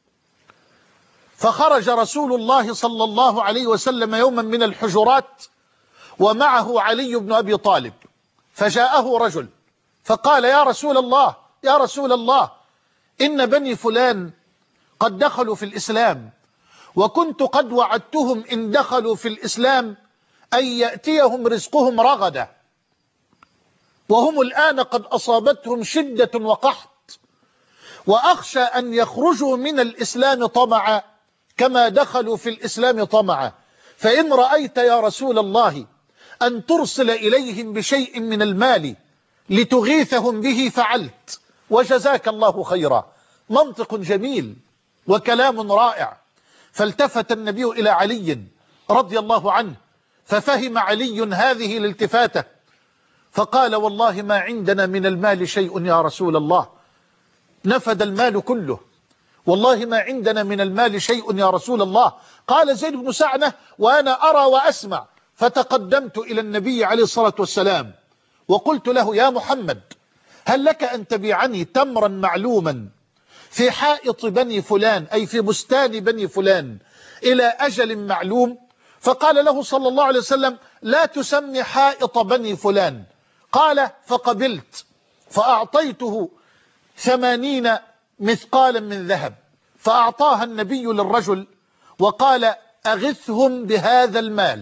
Speaker 2: فخرج رسول الله صلى الله عليه وسلم يوما من الحجرات ومعه علي بن أبي طالب، فجاءه رجل فقال: يا رسول الله، يا رسول الله، إن بني فلان قد دخلوا في الإسلام، وكنت قد وعدتهم إن دخلوا في الإسلام أن يأتيهم رزقهم رغدا، وهم الآن قد أصابتهم شدة وقحط، وأخشى أن يخرجوا من الإسلام طمعا كما دخلوا في الإسلام طمعا، فإن رأيت يا رسول الله أن ترسل إليهم بشيء من المال لتغيثهم به فعلت، وجزاك الله خيرا. منطق جميل وكلام رائع. فالتفت النبي إلى علي رضي الله عنه، ففهم علي هذه الالتفاتة، فقال: والله ما عندنا من المال شيء يا رسول الله، نفد المال كله، والله ما عندنا من المال شيء يا رسول الله. قال زيد بن سعنة: وأنا أرى وأسمع، فتقدمت إلى النبي عليه الصلاة والسلام وقلت له: يا محمد، هل لك أن تبيعني تمرا معلوما في حائط بني فلان، أي في بستان بني فلان، إلى أجل معلوم؟ فقال له صلى الله عليه وسلم: لا تسمي حائط بني فلان. قال: فقبلت، فأعطيته 80 مثقالا من ذهب، فأعطاها النبي للرجل وقال: أغثهم بهذا المال.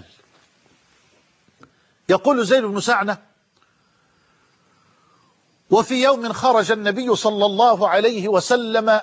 Speaker 2: يقول زيد بن سعنة: وفي يوم خرج النبي صلى الله عليه وسلم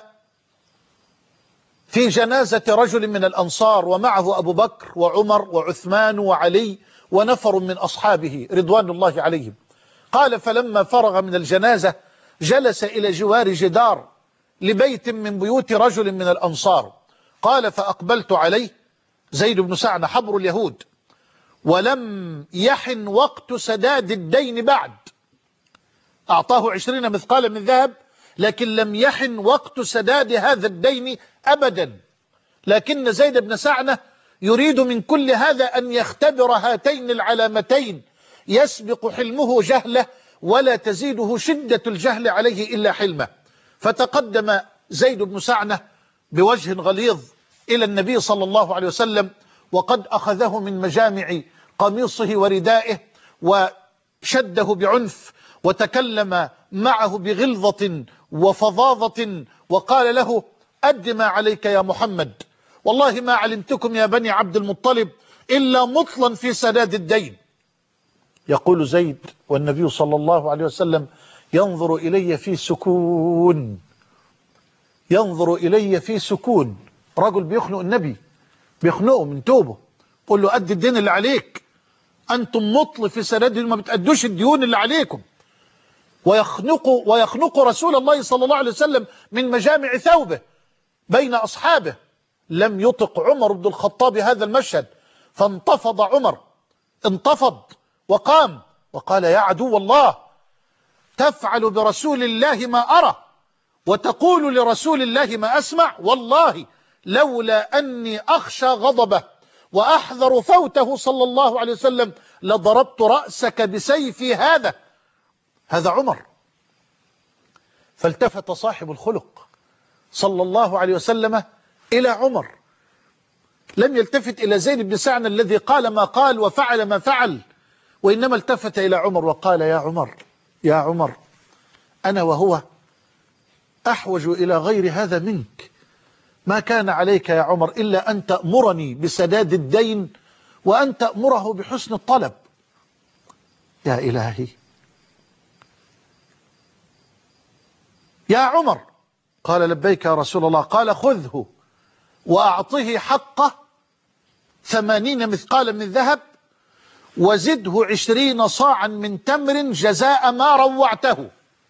Speaker 2: في جنازة رجل من الأنصار، ومعه أبو بكر وعمر وعثمان وعلي ونفر من أصحابه رضوان الله عليهم. قال: فلما فرغ من الجنازة جلس إلى جوار جدار لبيت من بيوت رجل من الأنصار، قال فأقبلت عليه زيد بن سعنة حبر اليهود ولم يحن وقت سداد الدين بعد، أعطاه 20 مثقالا من ذهب لكن لم يحن وقت سداد هذا الدين أبدا، لكن زيد بن سعنة يريد من كل هذا أن يختبر هاتين العلامتين، يسبق حلمه جهله ولا تزيده شدة الجهل عليه إلا حلمه. فتقدم زيد بن سعنة بوجه غليظ إلى النبي صلى الله عليه وسلم، وقد أخذه من مجامع قميصه وردائه وشده بعنف وتكلم معه بغلظة وفظاظة وقال له: أد ما عليك يا محمد، والله ما علمتكم يا بني عبد المطلب إلا مطلا في سداد الدين. يقول زيد والنبي صلى الله عليه وسلم ينظر إلي في سكون، ينظر إلي في سكون. رجل بيخنق النبي، بيخنقه من توبه، قل له أد الدين اللي عليك، أنتم مطل في سداد ما بتأدوش الديون اللي عليكم. ويخنق رسول الله صلى الله عليه وسلم من مجامع ثوبه بين أصحابه. لم يطق عمر بن الخطاب هذا المشهد، فانتفض عمر، انتفض وقام وقال: يا عدو الله، تفعل برسول الله ما أرى وتقول لرسول الله ما أسمع، والله لولا أني أخشى غضبه وأحذر فوته صلى الله عليه وسلم لضربت رأسك بسيفي هذا. هذا عمر. فالتفت صاحب الخلق صلى الله عليه وسلم إلى عمر، لم يلتفت إلى زيد بن سعنة الذي قال ما قال وفعل ما فعل، وإنما التفت إلى عمر وقال: يا عمر، يا عمر، أنا وهو أحوج إلى غير هذا منك، ما كان عليك يا عمر إلا أن تأمرني بسداد الدين وأن تأمره بحسن الطلب. يا إلهي، يا عمر. قال: لبيك يا رسول الله. قال: خذه وأعطه حقه 80 مثقالا من ذهب وزده 20 صاعا من تمر جزاء ما روعته.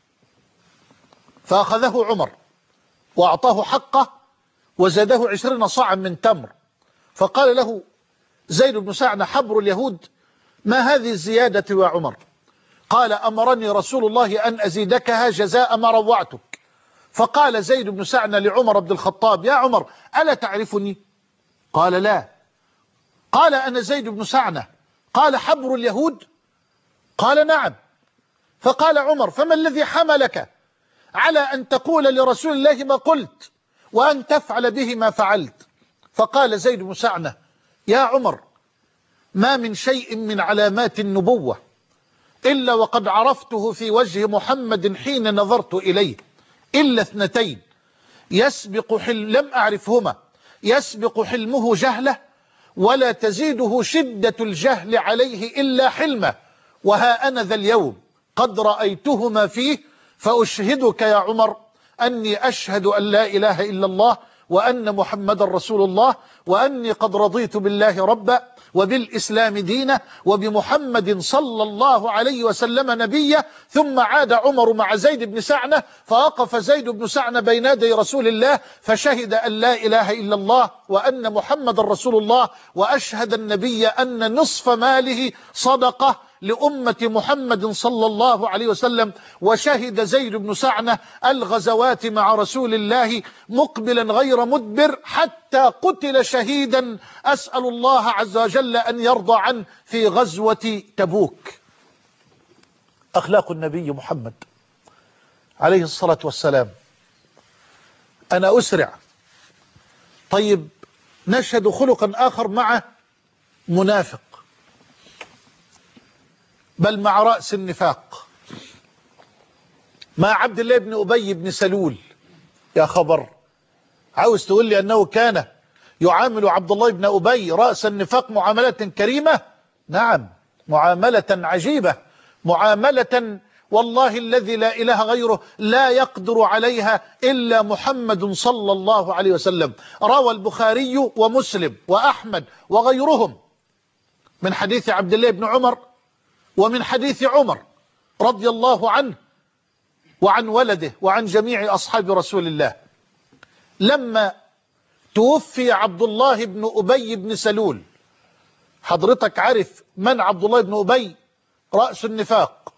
Speaker 2: فأخذه عمر وأعطاه حقه وزاده 20 صاعا من تمر. فقال له زيد بن سعنة حبر اليهود: ما هذه الزيادة يا عمر؟ قال: أمرني رسول الله أن أزيدكها جزاء ما روعتك. فقال زيد بن سعنة لعمر بن الخطاب: يا عمر، ألا تعرفني؟ قال: لا. قال: أنا زيد بن سعنة. قال: حبر اليهود؟ قال: نعم. فقال عمر: فما الذي حملك على أن تقول لرسول الله ما قلت وأن تفعل به ما فعلت؟ فقال زيد بن سعنة: يا عمر، ما من شيء من علامات النبوة إلا وقد عرفته في وجه محمد حين نظرت إليه، إلا 2 لم أعرفهما: يسبق حلمه جهله ولا تزيده شدة الجهل عليه إلا حلمه، وها أنا ذا اليوم قد رأيتهما فيه، فأشهدك يا عمر أني أشهد أن لا إله إلا الله وأن محمد رسول الله، وأني قد رضيت بالله ربا وبالإسلام دينا وبمحمد صلى الله عليه وسلم نبيا. ثم عاد عمر مع زيد بن سعنة، فوقف زيد بن سعنة بين يدي رسول الله فشهد أن لا إله إلا الله وأن محمد رسول الله، وأشهد النبي أن نصف ماله صدقة لأمة محمد صلى الله عليه وسلم. وشهد زيد بن سعنة الغزوات مع رسول الله مقبلا غير مدبر حتى قتل شهيدا، أسأل الله عز وجل أن يرضى عنه، في غزوة تبوك. أخلاق النبي محمد عليه الصلاة والسلام. أنا أسرع. طيب، نشهد خلقا آخر مع منافق، بل مع رأس النفاق، مع عبد الله بن أبي بن سلول. يا خبر، عاوز تقول لي أنه كان يعامل عبد الله بن أبي رأس النفاق معاملة كريمة؟ نعم، معاملة عجيبة، معاملة والله الذي لا إله غيره لا يقدر عليها إلا محمد صلى الله عليه وسلم. روى البخاري ومسلم وأحمد وغيرهم من حديث عبد الله بن عمر ومن حديث عمر رضي الله عنه وعن ولده وعن جميع أصحاب رسول الله، لما توفي عبد الله بن أبي بن سلول. حضرتك عارف من عبد الله بن أبي؟ رأس النفاق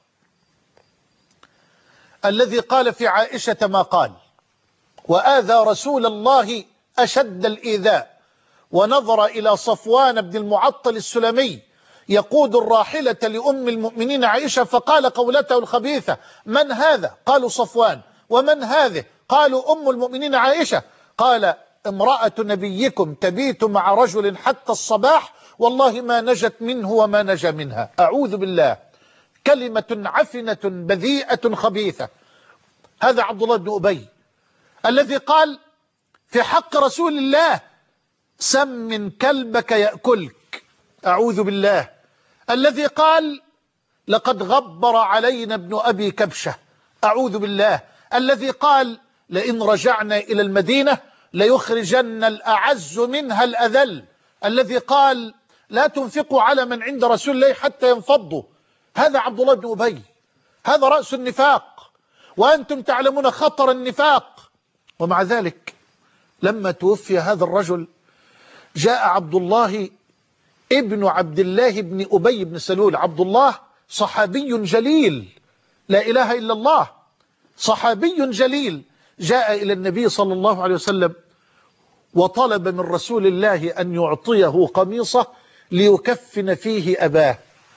Speaker 2: الذي قال في عائشة ما قال، وآذى رسول الله أشد الإيذاء، ونظر إلى صفوان بن المعطل السلمي يقود الراحلة لأم المؤمنين عائشة فقال قولته الخبيثة: من هذا؟ قالوا صفوان. ومن هذه؟ قالوا أم المؤمنين عائشة. قال: امرأة نبيكم تبيت مع رجل حتى الصباح، والله ما نجت منه وما نجا منها. أعوذ بالله. كلمة عفنة بذيئة خبيثة. هذا عبد الله بن أبي الذي قال في حق رسول الله: سمن كلبك يأكلك. أعوذ بالله. الذي قال: لقد غبر علينا ابن أبي كبشة. أعوذ بالله. الذي قال: لئن رجعنا إلى المدينة ليخرجن الأعز منها الأذل. الذي قال: لا تنفقوا على من عند رسول الله حتى ينفضوا. هذا عبد الله بن أبي، هذا رأس النفاق، وأنتم تعلمون خطر النفاق. ومع ذلك لما توفي هذا الرجل جاء عبد الله ابن عبد الله بن أبي بن سلول. عبد الله صحابي جليل، لا إله إلا الله، صحابي جليل، جاء إلى النبي صلى الله عليه وسلم وطلب من رسول الله أن يعطيه قميصه ليكفن فيه أباه،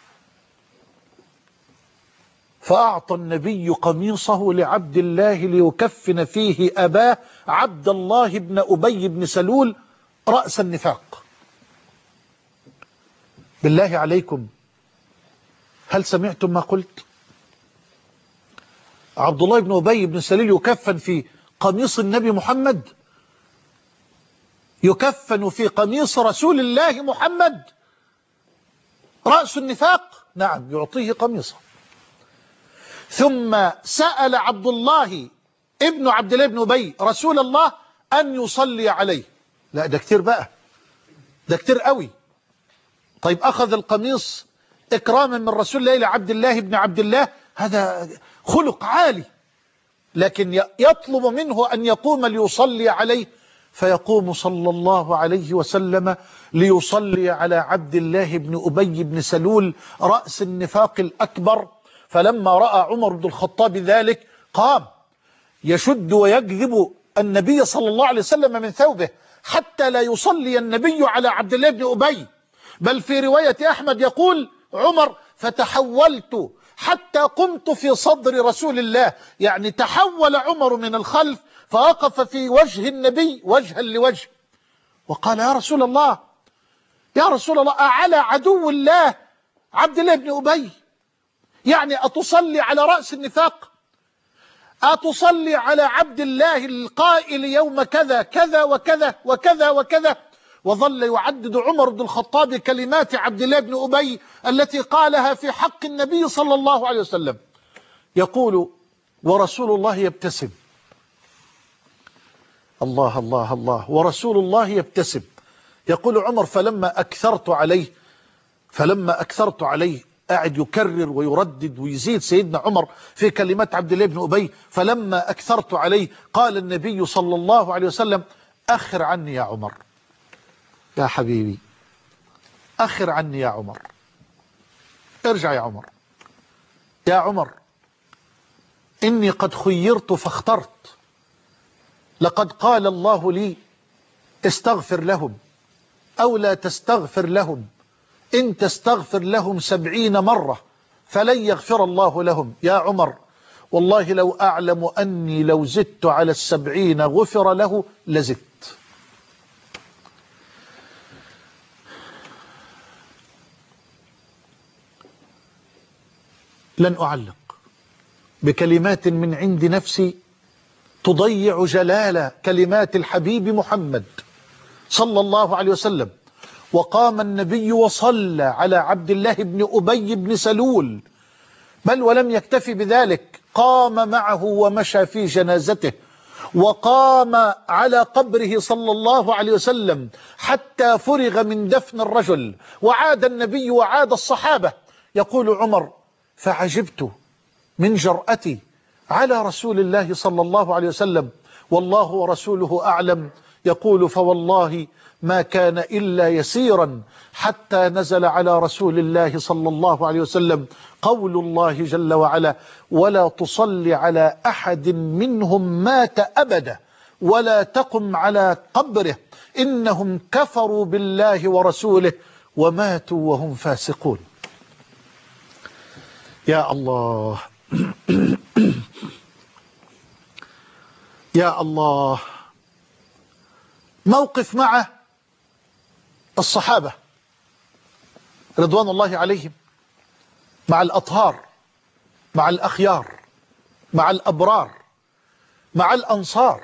Speaker 2: فأعطى النبي قميصه لعبد الله ليكفن فيه أباه عبد الله بن أبي بن سلول رأس النفاق. بالله عليكم، هل سمعتم ما قلت؟ عبد الله بن أبي بن سلول يكفن في قميص النبي محمد، يكفن في قميص رسول الله محمد، رأس النفاق. نعم، يعطيه قميصه. ثم سأل عبد الله ابن عبد الله بن أبي رسول الله أن يصلي عليه. لا، ده كتير بقى، ده كتير قوي. طيب أخذ القميص إكراما من رسول الله لعبد الله بن عبد الله، هذا خلق عالي، لكن يطلب منه أن يقوم ليصلي عليه، فيقوم صلى الله عليه وسلم ليصلي على عبد الله بن أبي بن سلول رأس النفاق الأكبر. فلما رأى عمر بن الخطاب ذلك قام يشد ويجذب النبي صلى الله عليه وسلم من ثوبه حتى لا يصلي النبي على عبد الله بن أبي. بل في رواية أحمد يقول عمر: فتحولت حتى قمت في صدر رسول الله، يعني تحول عمر من الخلف فوقف في وجه النبي وجها لوجه، وقال: يا رسول الله، يا رسول الله، أعلى عدو الله عبد الله بن أبي؟ يعني أتصلي على رأس النفاق؟ أتصلي على عبد الله القائل يوم كذا كذا وكذا وكذا وكذا؟ وظل يعدد عمر بن الخطاب كلمات عبد الله بن أبي التي قالها في حق النبي صلى الله عليه وسلم، يقول: ورسول الله يبتسم. الله الله الله، ورسول الله يبتسم. يقول عمر: فلما أكثرت عليه قاعد يكرر ويردد ويزيد سيدنا عمر في كلمات عبد الله بن أبي. فلما أكثرت عليه قال النبي صلى الله عليه وسلم: أخر عني يا عمر، يا حبيبي، أخر عني يا عمر، ارجع يا عمر، يا عمر، إني قد خيرت فاخترت. لقد قال الله لي: استغفر لهم أو لا تستغفر لهم، إن تستغفر لهم 70 مرة فلن يغفر الله لهم. يا عمر، والله لو أعلم أني لو زدت على 70 غفر له لزدت. لن أعلق بكلمات من عند نفسي تضيع جلال كلمات الحبيب محمد صلى الله عليه وسلم. وقام النبي وصلى على عبد الله بن أبي بن سلول، بل ولم يكتفي بذلك، قام معه ومشى في جنازته، وقام على قبره صلى الله عليه وسلم حتى فرغ من دفن الرجل، وعاد النبي وعاد الصحابة. يقول عمر: فعجبت من جرأتي على رسول الله صلى الله عليه وسلم، والله ورسوله أعلم. يقول فوالله ما كان إلا يسيرا حتى نزل على رسول الله صلى الله عليه وسلم قول الله جل وعلا ولا تصل على أحد منهم مات أبدا ولا تقم على قبره إنهم كفروا بالله ورسوله وماتوا وهم فاسقون. يا الله يا الله. موقف مع الصحابة رضوان الله عليهم، مع الأطهار، مع الأخيار، مع الأبرار، مع الأنصار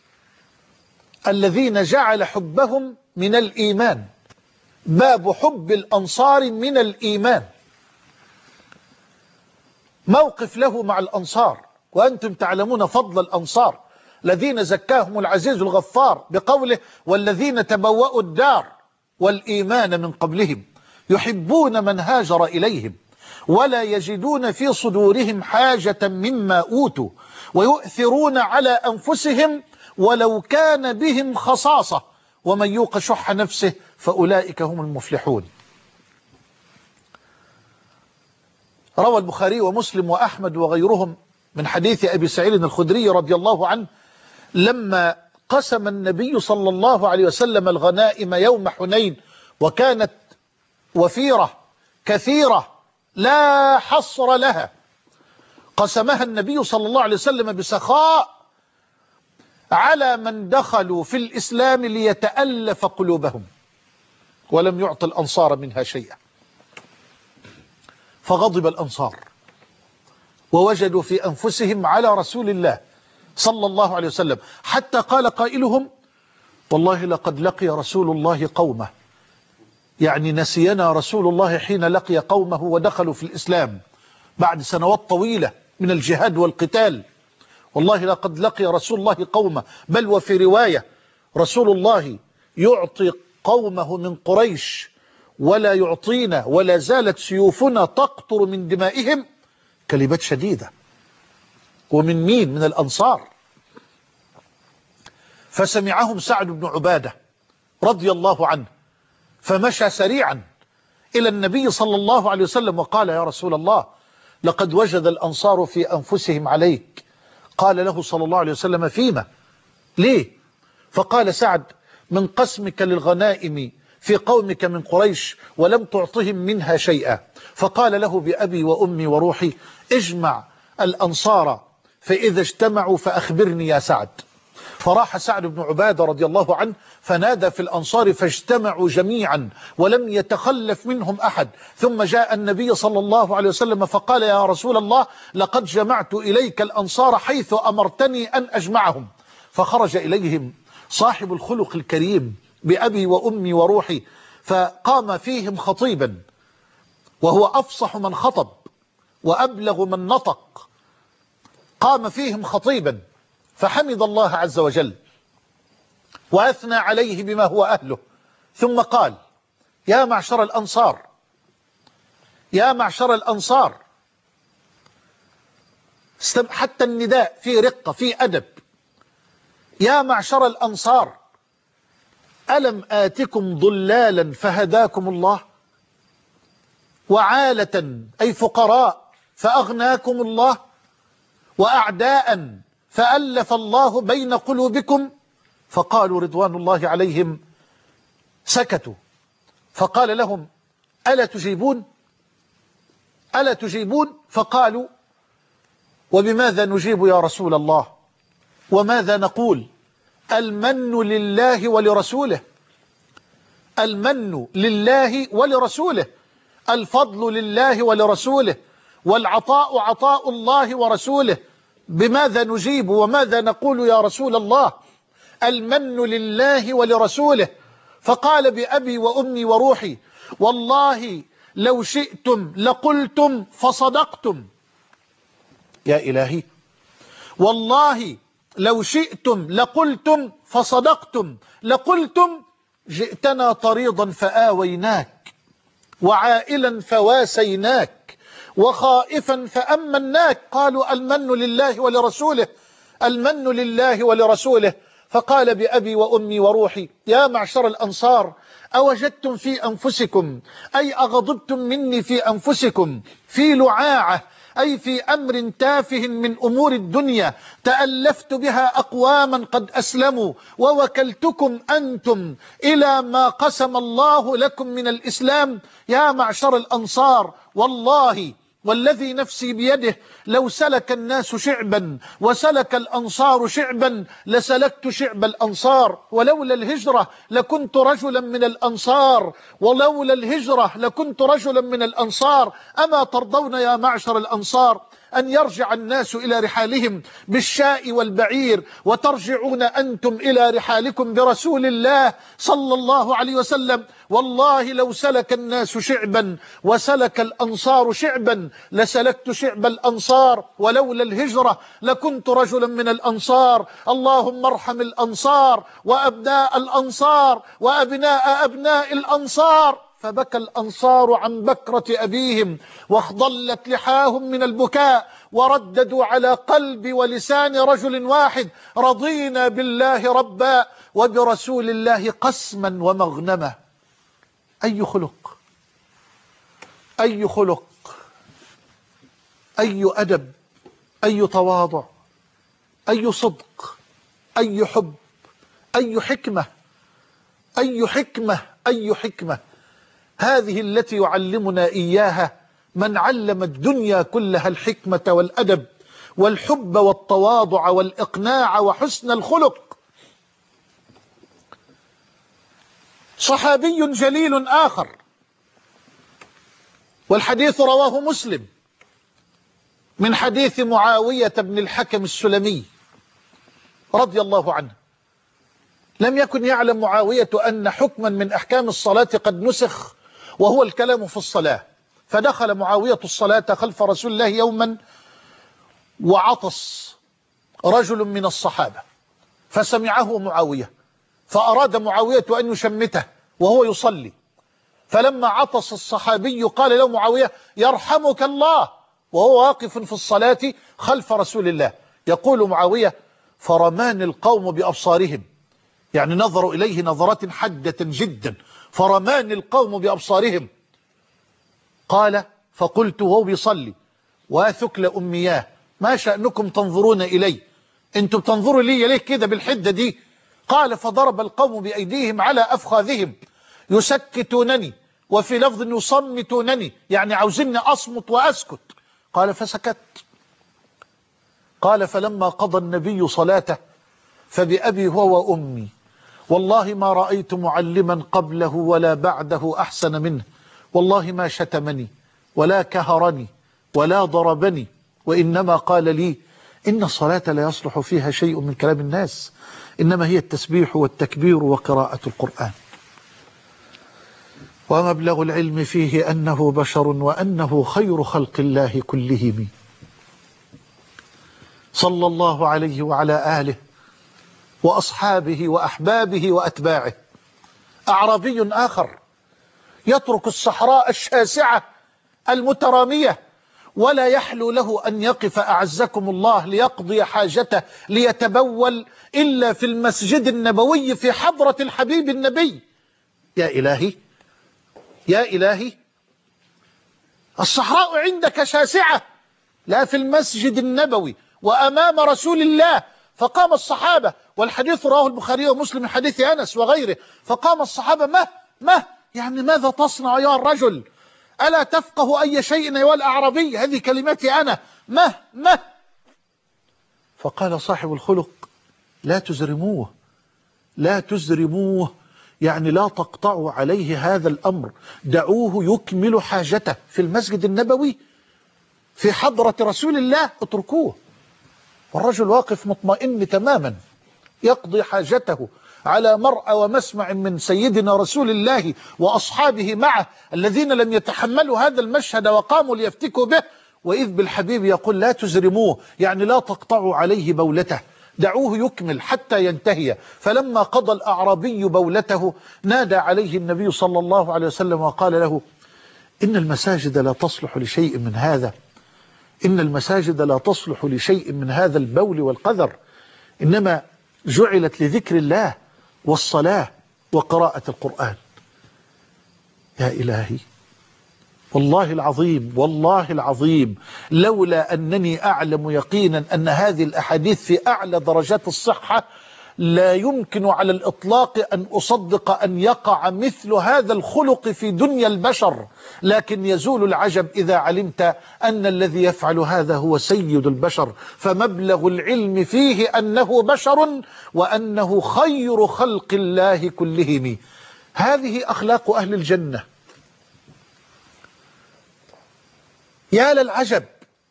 Speaker 2: الذين جعل حبهم من الإيمان، باب حب الأنصار من الإيمان. موقف له مع الأنصار، وأنتم تعلمون فضل الأنصار الذين زكاهم العزيز الغفار بقوله والذين تبوأوا الدار والإيمان من قبلهم يحبون من هاجر إليهم ولا يجدون في صدورهم حاجة مما أوتوا ويؤثرون على أنفسهم ولو كان بهم خصاصة ومن يوق شح نفسه فأولئك هم المفلحون. روى البخاري ومسلم وأحمد وغيرهم من حديث أبي سعيد الخدري رضي الله عنه لما قسم النبي صلى الله عليه وسلم الغنائم يوم حنين وكانت وفيرة كثيرة لا حصر لها، قسمها النبي صلى الله عليه وسلم بسخاء على من دخلوا في الإسلام ليتألف قلوبهم، ولم يعط الأنصار منها شيئا. فغضب الأنصار ووجدوا في أنفسهم على رسول الله صلى الله عليه وسلم، حتى قال قائلهم والله لقد لقي رسول الله قومه، يعني نسينا رسول الله حين لقي قومه ودخلوا في الإسلام بعد سنوات طويلة من الجهاد والقتال. والله لقد لقي رسول الله قومه، بل وفي رواية رسول الله يعطي قومه من قريش ولا يعطينا ولا زالت سيوفنا تقطر من دمائهم. كلمات شديدة. ومن مين؟ من الأنصار. فسمعهم سعد بن عبادة رضي الله عنه فمشى سريعا إلى النبي صلى الله عليه وسلم وقال يا رسول الله لقد وجد الأنصار في أنفسهم عليك. قال له صلى الله عليه وسلم فيما؟ ليه؟ فقال سعد من قسمك للغنائم في قومك من قريش ولم تعطهم منها شيئا. فقال له بأبي وأمي وروحي اجمع الأنصار فإذا اجتمعوا فأخبرني يا سعد. فراح سعد بن عبادة رضي الله عنه فنادى في الأنصار فاجتمعوا جميعا ولم يتخلف منهم أحد. ثم جاء النبي صلى الله عليه وسلم فقال يا رسول الله لقد جمعت إليك الأنصار حيث أمرتني أن أجمعهم. فخرج إليهم صاحب الخلق الكريم بأبي وأمي وروحي فقام فيهم خطيبا، وهو أفصح من خطب وأبلغ من نطق. قام فيهم خطيبا فحمد الله عز وجل وأثنى عليه بما هو أهله، ثم قال يا معشر الأنصار يا معشر الأنصار، حتى النداء في رقة في أدب، يا معشر الأنصار ألم آتكم ضلالا فهداكم الله، وعالة أي فقراء فأغناكم الله، وأعداء فألف الله بين قلوبكم. فقالوا رضوان الله عليهم سكتوا. فقال لهم ألا تجيبون ألا تجيبون؟ فقالوا وبماذا نجيب يا رسول الله؟ وماذا نقول؟ المن لله ولرسوله، المن لله ولرسوله، الفضل لله ولرسوله، والعطاء عطاء الله ورسوله. بماذا نجيب وماذا نقول يا رسول الله؟ المن لله ولرسوله. فقال بأبي وأمي وروحي والله لو شئتم لقلتم فصدقتم. يا إلهي والله لو شئتم لقلتم فصدقتم، لقلتم جئتنا طريضا فآويناك وعائلا فواسيناك وخائفا فأمناك. قالوا المن لله ولرسوله، المن لله ولرسوله. فقال بأبي وأمي وروحي يا معشر الأنصار أوجدتم في أنفسكم أي أغضبتم مني في أنفسكم في لعاعة أي في أمر تافه من أمور الدنيا تألفت بها أقواما قد أسلموا ووكلتكم أنتم إلى ما قسم الله لكم من الإسلام؟ يا معشر الأنصار والله والذي نفسي بيده لو سلك الناس شعبا وسلك الأنصار شعبا لسلكت شعب الأنصار، ولولا الهجرة لكنت رجلا من الأنصار، ولولا الهجرة لكنت رجلا من الأنصار. أما ترضون يا معشر الأنصار أن يرجع الناس إلى رحالهم بالشاء والبعير وترجعون أنتم إلى رحالكم برسول الله صلى الله عليه وسلم؟ والله لو سلك الناس شعبا وسلك الأنصار شعبا لسلكت شعب الأنصار، ولولا الهجرة لكنت رجلا من الأنصار. اللهم ارحم الأنصار وأبناء الأنصار وأبناء أبناء الأنصار. فبكى الأنصار عن بكرة أبيهم واخضلت لحاهم من البكاء ورددوا على قلب ولسان رجل واحد رضينا بالله ربا وبرسول الله قسما ومغنما. أي خلق، أي خلق، أي أدب، أي تواضع، أي صدق، أي حب، أي حكمة، أي حكمة، أي حكمة. هذه التي يعلمنا إياها من علم الدنيا كلها الحكمة والأدب والحب والتواضع والإقناع وحسن الخلق. صحابي جليل آخر والحديث رواه مسلم من حديث معاوية بن الحكم السلمي رضي الله عنه. لم يكن يعلم معاوية أن حكما من أحكام الصلاة قد نسخ وهو الكلام في الصلاة، فدخل معاوية الصلاة خلف رسول الله يوما وعطس رجل من الصحابة فسمعه معاوية فأراد معاوية أن يشمته وهو يصلي، فلما عطس الصحابي قال له معاوية يرحمك الله وهو واقف في الصلاة خلف رسول الله. يقول معاوية فرمان القوم بأبصارهم، يعني نظروا إليه نظرات حادة جدا، فرمان القوم بأبصارهم. قال فقلت وهو بيصلي وثكل أمياه ما شأنكم تنظرون إلي، انتم بتنظروا لي ليه كده بالحدة دي؟ قال فضرب القوم بأيديهم على أفخاذهم يسكتونني وفي لفظ يصمتونني، يعني عاوزيني أصمت وأسكت. قال فسكت. قال فلما قضى النبي صلاته فبأبي هو وأمي والله ما رأيت معلما قبله ولا بعده أحسن منه، والله ما شتمني ولا كهرني ولا ضربني، وإنما قال لي إن الصلاة لا يصلح فيها شيء من كلام الناس، إنما هي التسبيح والتكبير وقراءة القرآن. ومبلغ العلم فيه أنه بشر وأنه خير خلق الله كلهم صلى الله عليه وعلى آله وأصحابه وأحبابه وأتباعه. أعرابي آخر يترك الصحراء الشاسعة المترامية ولا يحلو له أن يقف أعزكم الله ليقضي حاجته ليتبول إلا في المسجد النبوي في حضرة الحبيب النبي. يا إلهي يا إلهي، الصحراء عندك شاسعة، لا في المسجد النبوي وأمام رسول الله. فقام الصحابة والحديث رواه البخاري ومسلم من حديث أنس وغيره، فقام الصحابة يعني ماذا تصنع يا الرجل؟ ألا تفقه أي شيء أيها الأعرابي؟ هذه كلمتي أنا ما. فقال صاحب الخلق لا تزرموه، لا تزرموه، يعني لا تقطعوا عليه هذا الأمر، دعوه يكمل حاجته في المسجد النبوي في حضرة رسول الله، اتركوه. والرجل واقف مطمئن تماما يقضي حاجته على مرأى ومسمع من سيدنا رسول الله وأصحابه معه الذين لم يتحملوا هذا المشهد وقاموا ليفتكوا به، وإذ بالحبيب يقول لا تزرموه، يعني لا تقطعوا عليه بولته، دعوه يكمل حتى ينتهي. فلما قضى الأعرابي بولته نادى عليه النبي صلى الله عليه وسلم وقال له إن المساجد لا تصلح لشيء من هذا، إن المساجد لا تصلح لشيء من هذا البول والقذر، إنما جعلت لذكر الله والصلاة وقراءة القرآن. يا إلهي، والله العظيم والله العظيم، لولا أنني أعلم يقينا أن هذه الأحاديث في أعلى درجات الصحة لا يمكن على الإطلاق أن أصدق أن يقع مثل هذا الخلق في دنيا البشر. لكن يزول العجب إذا علمت أن الذي يفعل هذا هو سيد البشر، فمبلغ العلم فيه أنه بشر وأنه خير خلق الله كلهم. هذه أخلاق أهل الجنة. يا للعجب،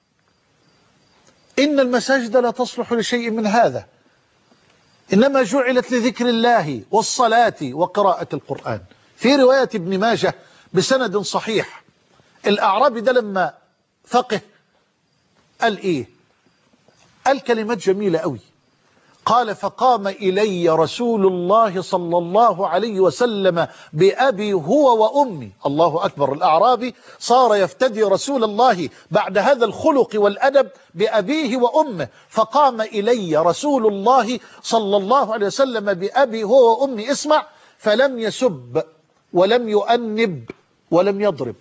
Speaker 2: إن المساجد لا تصلح لشيء من هذا، إنما جعلت لذكر الله والصلاة وقراءة القرآن. في رواية ابن ماجه بسند صحيح، الأعرابي ده لما فقه قال إيه؟ قال كلمات جميلة قوي. قال: فقام إلي رسول الله صلى الله عليه وسلم بأبي هو وأمي. الله أكبر، الأعرابي صار يفتدي رسول الله بعد هذا الخلق والأدب بأبيه وأمه. فقام إلي رسول الله صلى الله عليه وسلم بأبي هو وأمي، اسمع، فلم يسب ولم يؤنب ولم يضرب.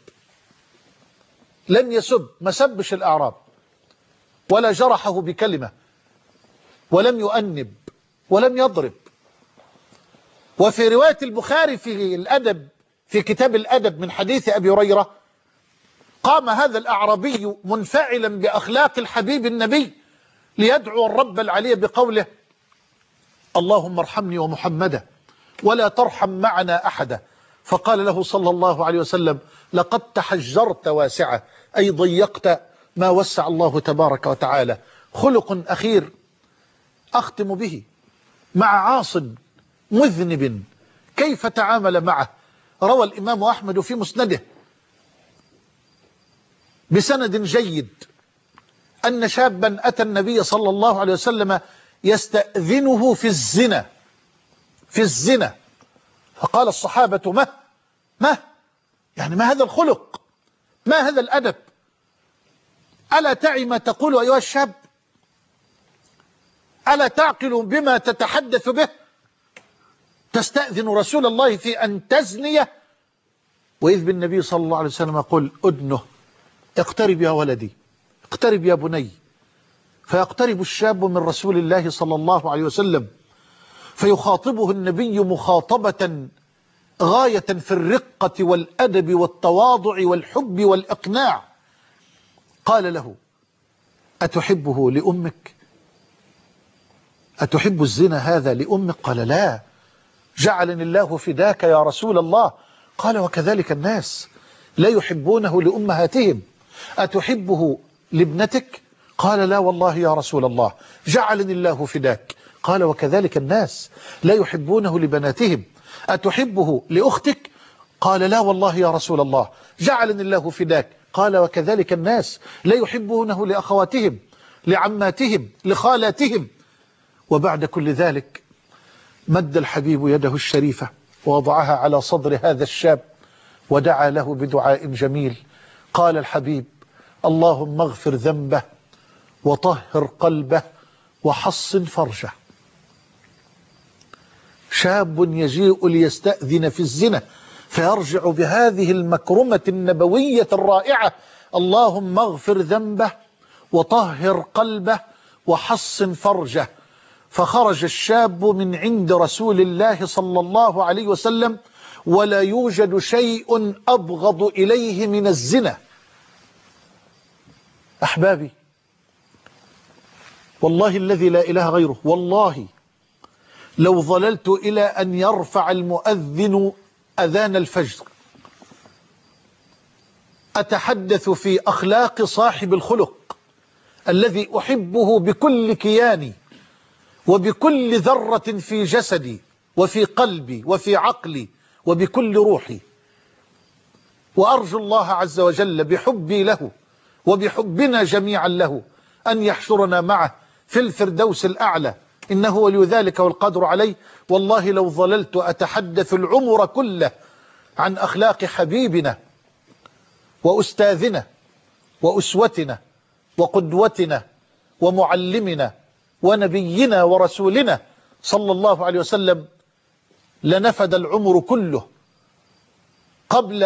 Speaker 2: لم يسب، ما سبش الأعراب ولا جرحه بكلمة، ولم يؤنب ولم يضرب. وفي رواية البخاري في الأدب، في كتاب الأدب من حديث أبي هريرة، قام هذا الأعرابي منفعلا بأخلاق الحبيب النبي ليدعو الرب العلي بقوله: اللهم ارحمني ومحمدا ولا ترحم معنا أحدا. فقال له صلى الله عليه وسلم: لقد تحجرت واسعة، أي ضيقت ما وسع الله تبارك وتعالى. خلق أخير أختم به مع عاص مذنب، كيف تعامل معه؟ روى الإمام أحمد في مسنده بسند جيد أن شابا أتى النبي صلى الله عليه وسلم يستأذنه في الزنا. فقال الصحابة: ما يعني ما هذا الخلق، ما هذا الأدب؟ ألا تعي ما تقول أيها الشاب؟ ألا تعقل بما تتحدث به؟ تستأذن رسول الله في أن تزني؟ وإذ بالنبي صلى الله عليه وسلم يقول: أدنه، اقترب يا ولدي، اقترب يا بني. فيقترب الشاب من رسول الله صلى الله عليه وسلم، فيخاطبه النبي مخاطبة غاية في الرقة والأدب والتواضع والحب والإقناع. قال له: أتحبه لأمك؟ أتحب الزنا هذا لأمك؟ قال: لا. جعلني الله فداك يا رسول الله. قال: وكذلك الناس لا يحبونه لأمهاتهم. أتحبه لابنتك؟ قال: لا والله يا رسول الله. جعلني الله فداك. قال: وكذلك الناس لا يحبونه لبناتهم. أتحبه لأختك؟ قال: لا والله يا رسول الله. جعلني الله فداك. قال: وكذلك الناس لا يحبونه لأخواتهم، لعماتهم، لخالاتهم. وبعد كل ذلك مد الحبيب يده الشريفة ووضعها على صدر هذا الشاب ودعا له بدعاء جميل. قال الحبيب: اللهم اغفر ذنبه وطهر قلبه وحصن فرجه. شاب يجيء ليستأذن في الزنا فيرجع بهذه المكرمة النبوية الرائعة: اللهم اغفر ذنبه وطهر قلبه وحصن فرجه. فخرج الشاب من عند رسول الله صلى الله عليه وسلم ولا يوجد شيء أبغض إليه من الزنا. أحبابي، والله الذي لا إله غيره، والله لو ظللت إلى أن يرفع المؤذن أذان الفجر أتحدث في أخلاق صاحب الخلق الذي أحبه بكل كياني وبكل ذرة في جسدي وفي قلبي وفي عقلي وبكل روحي، وأرجو الله عز وجل بحبي له وبحبنا جميعا له أن يحشرنا معه في الفردوس الأعلى، إنه ولي ذلك والقدر عليه. والله لو ظللت أتحدث العمر كله عن أخلاق حبيبنا وأستاذنا وأسوتنا وقدوتنا ومعلمنا ونبينا ورسولنا صلى الله عليه وسلم لنفد العمر كله قبل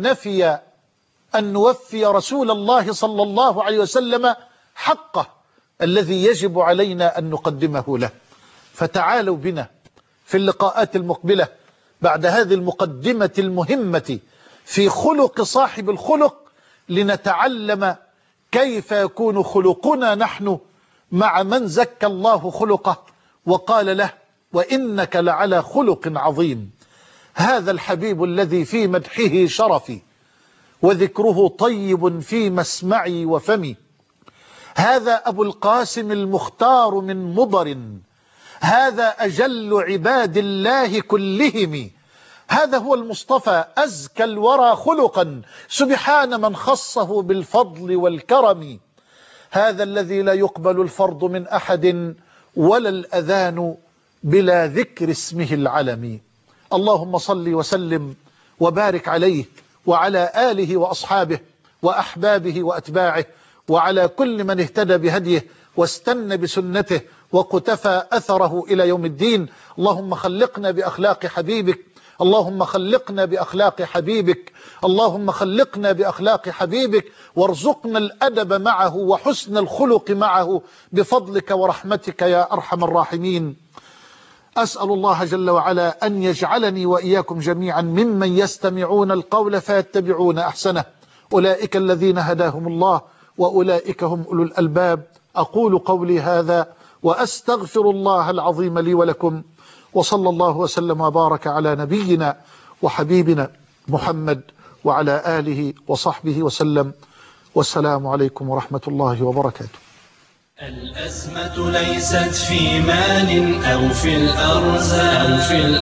Speaker 2: أن نوفي رسول الله صلى الله عليه وسلم حقه الذي يجب علينا أن نقدمه له. فتعالوا بنا في اللقاءات المقبلة بعد هذه المقدمة المهمة في خلق صاحب الخلق لنتعلم كيف يكون خلقنا نحن مع من زكى الله خلقه وقال له: وإنك لعلى خلق عظيم. هذا الحبيب الذي في مدحه شرفي وذكره طيب في مسمعي وفمي، هذا أبو القاسم المختار من مضر، هذا أجل عباد الله كلهم، هذا هو المصطفى أزكى الورى خلقا، سبحان من خصه بالفضل والكرم. هذا الذي لا يقبل الفرض من أحد ولا الأذان بلا ذكر اسمه العلم. اللهم صل وسلم وبارك عليه وعلى آله وأصحابه وأحبابه وأتباعه وعلى كل من اهتدى بهديه واستنى بسنته وقتفى أثره إلى يوم الدين. اللهم خلقنا بأخلاق حبيبك، اللهم خلقنا بأخلاق حبيبك، اللهم خلقنا بأخلاق حبيبك، وارزقنا الأدب معه وحسن الخلق معه بفضلك ورحمتك يا أرحم الراحمين. أسأل الله جل وعلا أن يجعلني وإياكم جميعا ممن يستمعون القول فيتبعون أحسنه، أولئك الذين هداهم الله وأولئك هم أولو الألباب. أقول قولي هذا وأستغفر الله العظيم لي ولكم، وصلى الله وسلم وبارك على نبينا وحبيبنا محمد وعلى آله وصحبه وسلم، والسلام عليكم ورحمة الله وبركاته.
Speaker 1: الأزمة ليست في مال أو في الأرزاق